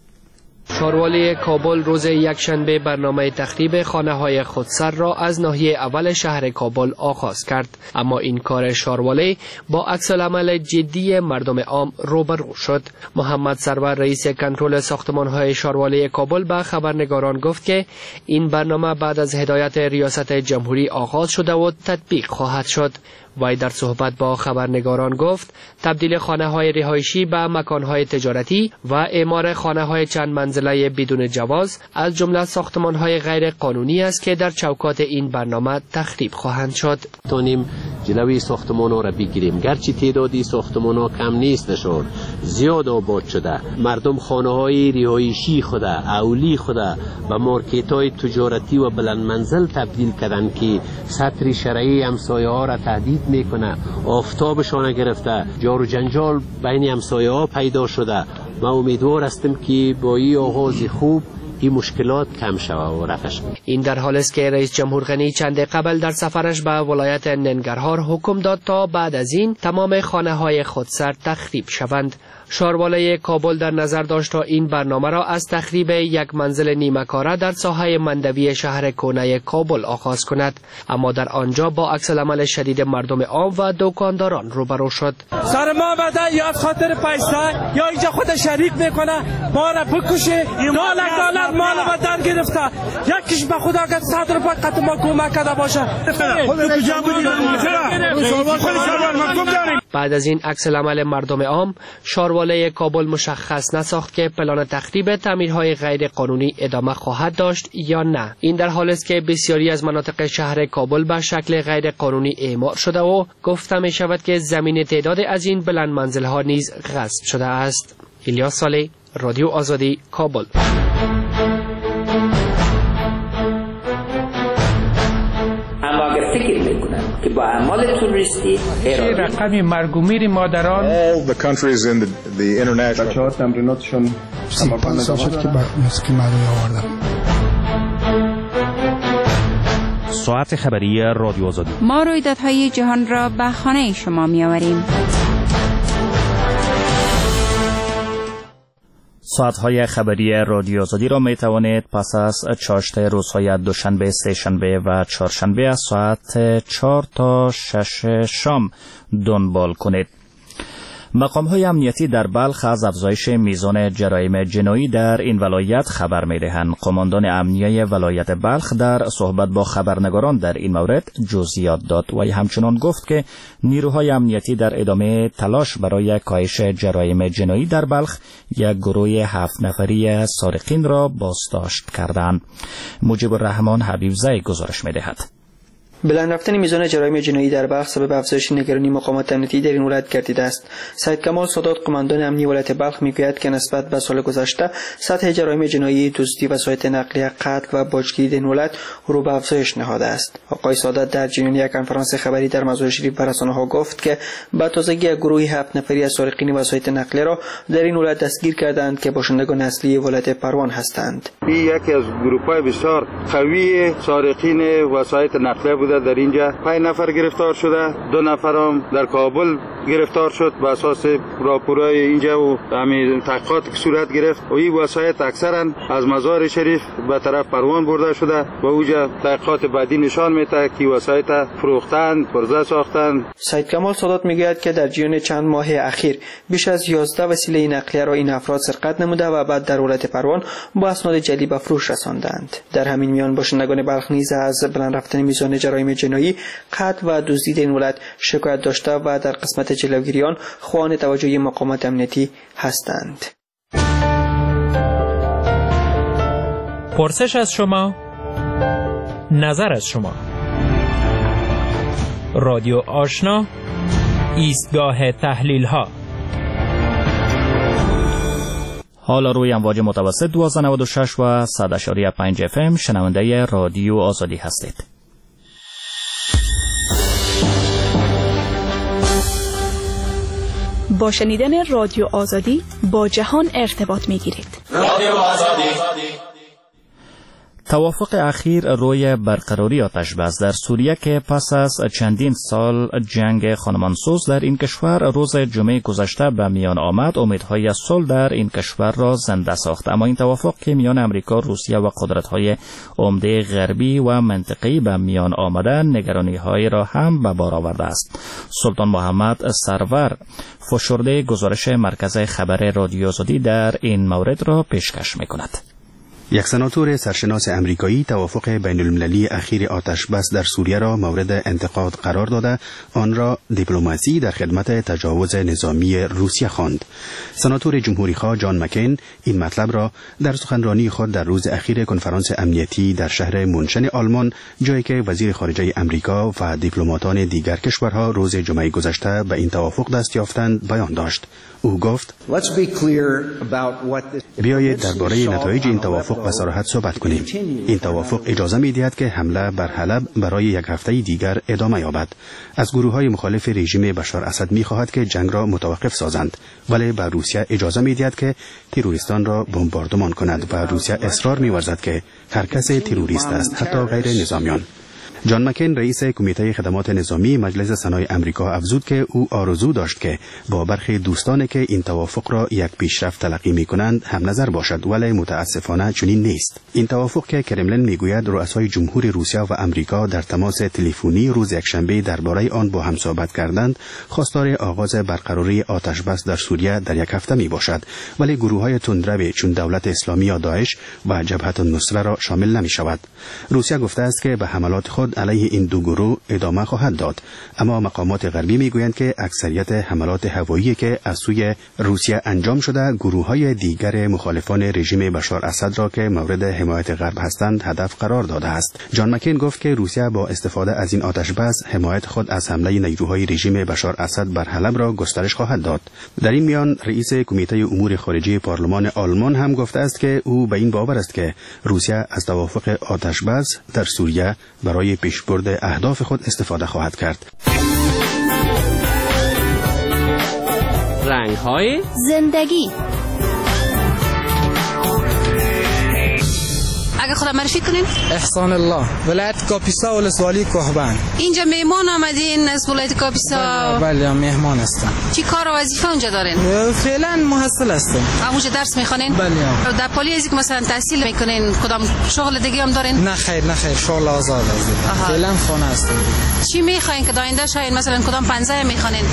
شاروالی کابل روز یکشنبه برنامه تخریب خانه‌های خودسر را از ناحیه اول شهر کابل آغاز کرد، اما این کار شاروالی با عکس‌العمل جدی مردم عام روبرو شد. محمد سرور رئیس کنترل ساختمان‌های شاروالی کابل به خبرنگاران گفت که این برنامه بعد از هدایت ریاست جمهوری آغاز شده و تطبیق خواهد شد. وی در صحبت با خبرنگاران گفت تبدیل خانه‌های رهایشی به مکان‌های تجارتی و اعمار خانه‌های چند منزله بدون جواز از جمله ساختمان‌های غیر قانونی است که در چوکات این برنامه تخریب خواهند شد. تونیم جلوی ساختمان‌ها را بگیریم، گرچه تعدادی ساختمان‌ها کم نیست نشون زیاد آباد شده. مردم خانه‌های رهایشی خود اولی خود و مارکت‌های تجارتی و بلند منزل تبدیل کردند که سطر شرعی همسایه‌ها را تهدید میکنه. آفتابشان گرفته، جار و جنجال بین همسایه‌ها پیدا شده. ما امیدوار هستیم که با این آغاز خوب این مشکلات کم شود و رفع شود. این در حالی است که رئیس جمهور غنی چند قبل در سفرش به ولایت ننگرهار حکم داد تا بعد از این تمام خانه‌های خودسر تخریب شوند. شاروالی کابل در نظر داشت تا این برنامه را از تخریب یک منزل نیمه‌کاره در ساحه مندوی شهر کونه کابل آغاز کند، اما در آنجا با عکس‌العمل شدید مردم عام و دکانداران روبرو شد. سر ما بده یا خاطر پیسه یا اینجا خود شریک میکنه ما را بکشه. $2 مال ما در گرفته، یکیش به خدا که 100 روپیه قطع ما کمک کرده باشه. بعد از این عکس‌العمل مردم عام شاروالی کابل مشخص نساخت که پلان تخریب تعمیرهای غیر قانونی ادامه خواهد داشت یا نه. این در حالی است که بسیاری از مناطق شهر کابل به شکل غیر قانونی اعمار شده و گفته می شود که زمین تعداد از این بلند منزل‌ها نیز غصب شده است. الیاس صالح، رادیو آزادی، کابل. فکر میکنن که با اعمال توریستی رقم مرگ و میر مادران بچه‌ها تمریناتشون شد که موسیقی معلومی آوردن. ساعت خبری رادیو آزادی. ما رویدادهای جهان را به خانه شما می‌آوریم. ساعت‌های خبری رادیو آزادی را می توانید پس از چاشت روزهای دوشنبه، سه‌شنبه و چهارشنبه از ساعت 4 تا 6 شام دنبال کنید. مقام‌های امنیتی در بلخ از افزایش میزان جرایم جنایی در این ولایت خبر می‌دهند. قماندان امنیه ولایت بلخ در صحبت با خبرنگاران در این مورد جزئیات داد و همچنان گفت که نیروهای امنیتی در ادامه تلاش برای کاهش جرایم جنایی در بلخ یک گروه 7 نفری سارقین را بازداشت کردند. مجیب الرحمن حبیبزی گزارش می‌دهد. بلند رفتن میزان جرایم جنایی در بلخ سبب افزایش نگرانی مقامات امنیتی در این ولایت گردیده است. سید کمال سادات قماندان امنیه ولایت بلخ میگوید که نسبت به سال گذشته سطح جرایم جنایی، دزدی، وسایط نقلیه، قتل و باجگیری در این ولایت رو به افزایش نهاده است. آقای سادات در جریان یک کنفرانس خبری در مزار شریف به رسانه‌ها گفت که به تازگی یک گروه 7 نفری از سارقین وسایط نقلیه را در این ولایت دستگیر کردند که باشندگان اصلی ولایت پروان هستند. این یکی از گروه‌های بسیار قوی سارقین وسایط نقلیه بوده. در اینجا 5 نفر گرفتار شده، 2 نفر هم در کابل گرفتار شد. به اساس راپورای اینجا و همین تحقیقات که صورت گرفت و این وسایط اکثرا از مزار شریف به طرف پروان برده شده و اونجا تحقیقات بعدی نشان میده که وسایط فروختن، پرزه ساختن. سید کمال سادات میگوید که در جریان چند ماه اخیر بیش از 11 وسیله نقلیه را این افراد سرقت نموده و بعد در ولایت پروان با اسناد جعلی به فروش رساندند. در همین میان باشندگان بلخ نیز از بلند رفتن میزان جرایم جنایی، قتل و دزدی در این ولایت شکایت داشته و در قسمت جلوگیری آن خواهان توجه مقامات امنیتی هستند. پرسش از شما، نظر از شما. رادیو آشنا، ایستگاه تحلیل ها. حالا روی امواج متوسط 1296 و 100.5 FM شنونده رادیو آزادی هستید. با شنیدن رادیو آزادی با جهان ارتباط می‌گیرید. رادیو آزادی. توافق اخیر روی برقراری آتش بس در سوریه که پس از چندین سال جنگ خانمانسوز در این کشور روز جمعه گذشته به میان آمد، امیدهای صلح در این کشور را زنده ساخت. اما این توافق که میان امریکا، روسیه و قدرت‌های عمده غربی و منطقه‌ای به میان آمده، نگرانی‌های را هم به بار آورده است. سلطان محمد سرور فشرده گزارش مرکز خبر رادیو آزادی در این مورد را پیشکش می‌کند. یک سناتور سرشناس امریکایی توافق بین المللی اخیر آتش بس در سوریه را مورد انتقاد قرار داده، آن را دیپلماسی در خدمت تجاوز نظامی روسیه خواند. سناتور جمهوری‌خواه جان مکین این مطلب را در سخنرانی خود در روز اخیر کنفرانس امنیتی در شهر مونشن آلمان، جایی که وزیر خارجه امریکا و دیپلماتان دیگر کشورها روز جمعه گذشته به این توافق دست یافتند بیان داشت. او گفت: بیایید درباره نتایج این توافق به صراحت صحبت کنیم. این توافق اجازه می‌دهد که حمله بر حلب برای یک هفته دیگر ادامه یابد. از گروه‌های مخالف رژیم بشار اسد می‌خواهد که جنگ را متوقف سازند، ولی به روسیه اجازه می‌دهد که تروریستان را بمباردمان کند و روسیه اصرار می‌ورزد که هر کس تروریست است، حتی غیر نظامیان. جان مکین رئیس کمیته خدمات نظامی مجلس سنای امریکا افزود که او آرزو داشت که با برخی دوستانی که این توافق را یک پیشرفت تلقی می‌کنند هم نظر باشد، ولی متاسفانه چنین نیست. این توافق که کرملین میگوید رؤسای جمهور روسیه و امریکا در تماس تلفنی روز یکشنبه درباره آن با هم صحبت کردند، خواستار آغاز برقراری آتش بس در سوریه در یک هفته میباشد، ولی گروه‌های تندرو چون دولت اسلامی یا داعش و جبهت النصره را شامل نمی‌شود. روسیه گفته است که به حملات خود علیه این دو گروه ادامه خواهد داد، اما مقامات غربی میگویند که اکثریت حملات هوایی که از سوی روسیه انجام شده گروه‌های دیگر مخالفان رژیم بشار اسد را که مورد حمایت غرب هستند هدف قرار داده است. جان مکین گفت که روسیه با استفاده از این آتش بس حمایت خود از حمله نیروهای رژیم بشار اسد بر حلب را گسترش خواهد داد. در این میان رئیس کمیته امور خارجه پارلمان آلمان هم گفته است که او به این باور است که روسیه از توافق آتش بس در سوریه برای پیشبرد اهداف خود استفاده خواهد کرد. رنگ‌های زندگی. اگه خدا معرفی کنین. احسان الله، ولایت کاپیسا ولسوالی کوهبند. اینجا مهمان آمدین از ولایت کاپیسا؟ بله مهمان هستم. چی کار و وظیفه اونجا دارین؟ فعلا محصل هستم. اونجا درس میخونین؟ بله. در پالیز که مثلا تحصیل میکنین کدام شغل دیگه هم دارین؟ نه خیر شغل آزاد است. فعلا خانه هستم. چی میخواین که آینده شاید مثلا کدام پنځه میخونین؟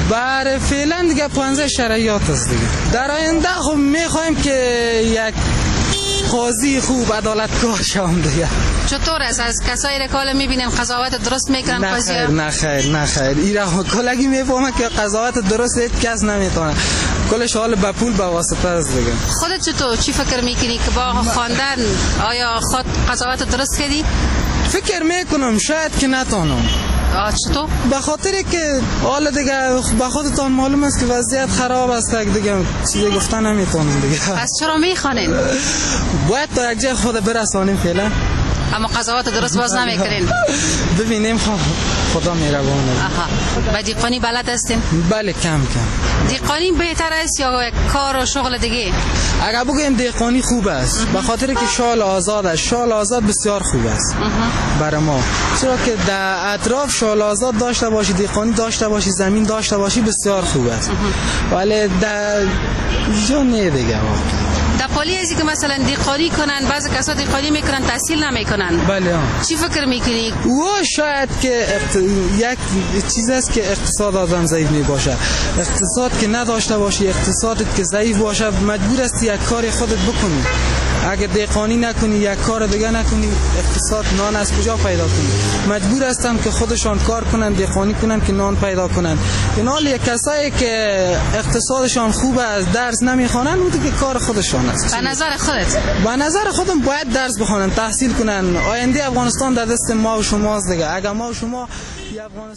برای فعلا دیگه 15 شرایط است دیگه. در آینده خب میخوایم که یک قاضی خوب عدالتگاه شوم دیگه. چطور است از کسایی که میبینیم قضاوت درست میکنن قاضی‌ها؟ نه خیر ایرا کلگی میفهمه که قضاوت درست هیچ کس نمیتونه. کلش حال به پول به واسطه است دیگه. خودت چطور چی فکر میکنی که با خواندن آیا خود قضاوت درست کردی؟ فکر میکنم شاید که نتونم. چطور؟ به خاطر که حالا دیگه به خودتان معلوم است که وضعیت خراب است دیگه چیزی گفتن نمیتونم دیگه. پس چرا میخوانین؟ باید تا یک جای خود برسانیم فعلا. اما قضاوت درست باز نمیکنین. ببینیم خدا مهربانه. و دیقانی بلد هستین؟ بله کم. دیقانی بهتر است یا کار و شغل دیگه؟ اگر بگیم دیقانی خوب است به خاطر که شال آزاد بسیار خوب است برای ما، چرا که در اطراف شال آزاد داشته باشی، دیقانی داشته باشی، زمین داشته باشی بسیار خوب است. ولی در جا نه دیگه. در پالی ازی که مثلا دیقانی کنن، بعضی کسا دیقانی میکنن تحصیل نمیکنن. بله. چی فکر میکنی؟ و شاید که یک چیز است که اقتصاد آدم ضعیف می باشه. اقتصاد که نداشته باشی، اقتصادت که ضعیف باشه، مجبور هستی یک کار خودت بکنی. اگر دیقانی نکنی، یک کار دیگه نکنی، اقتصاد نان از کجا پیدا کنی؟ مجبور هستن که خودشان کار کنن، دیقانی کنن که نان پیدا کنن. اینال یک کسایی که اقتصادشان خوبه از درس نمیخوانن بوده که کار خودشان است. به نظر خودت؟ به نظر خودم باید درس بخونن، تحصیل کنن. آینده افغانستان در دست ما و شماست دیگه. اگر ما و شما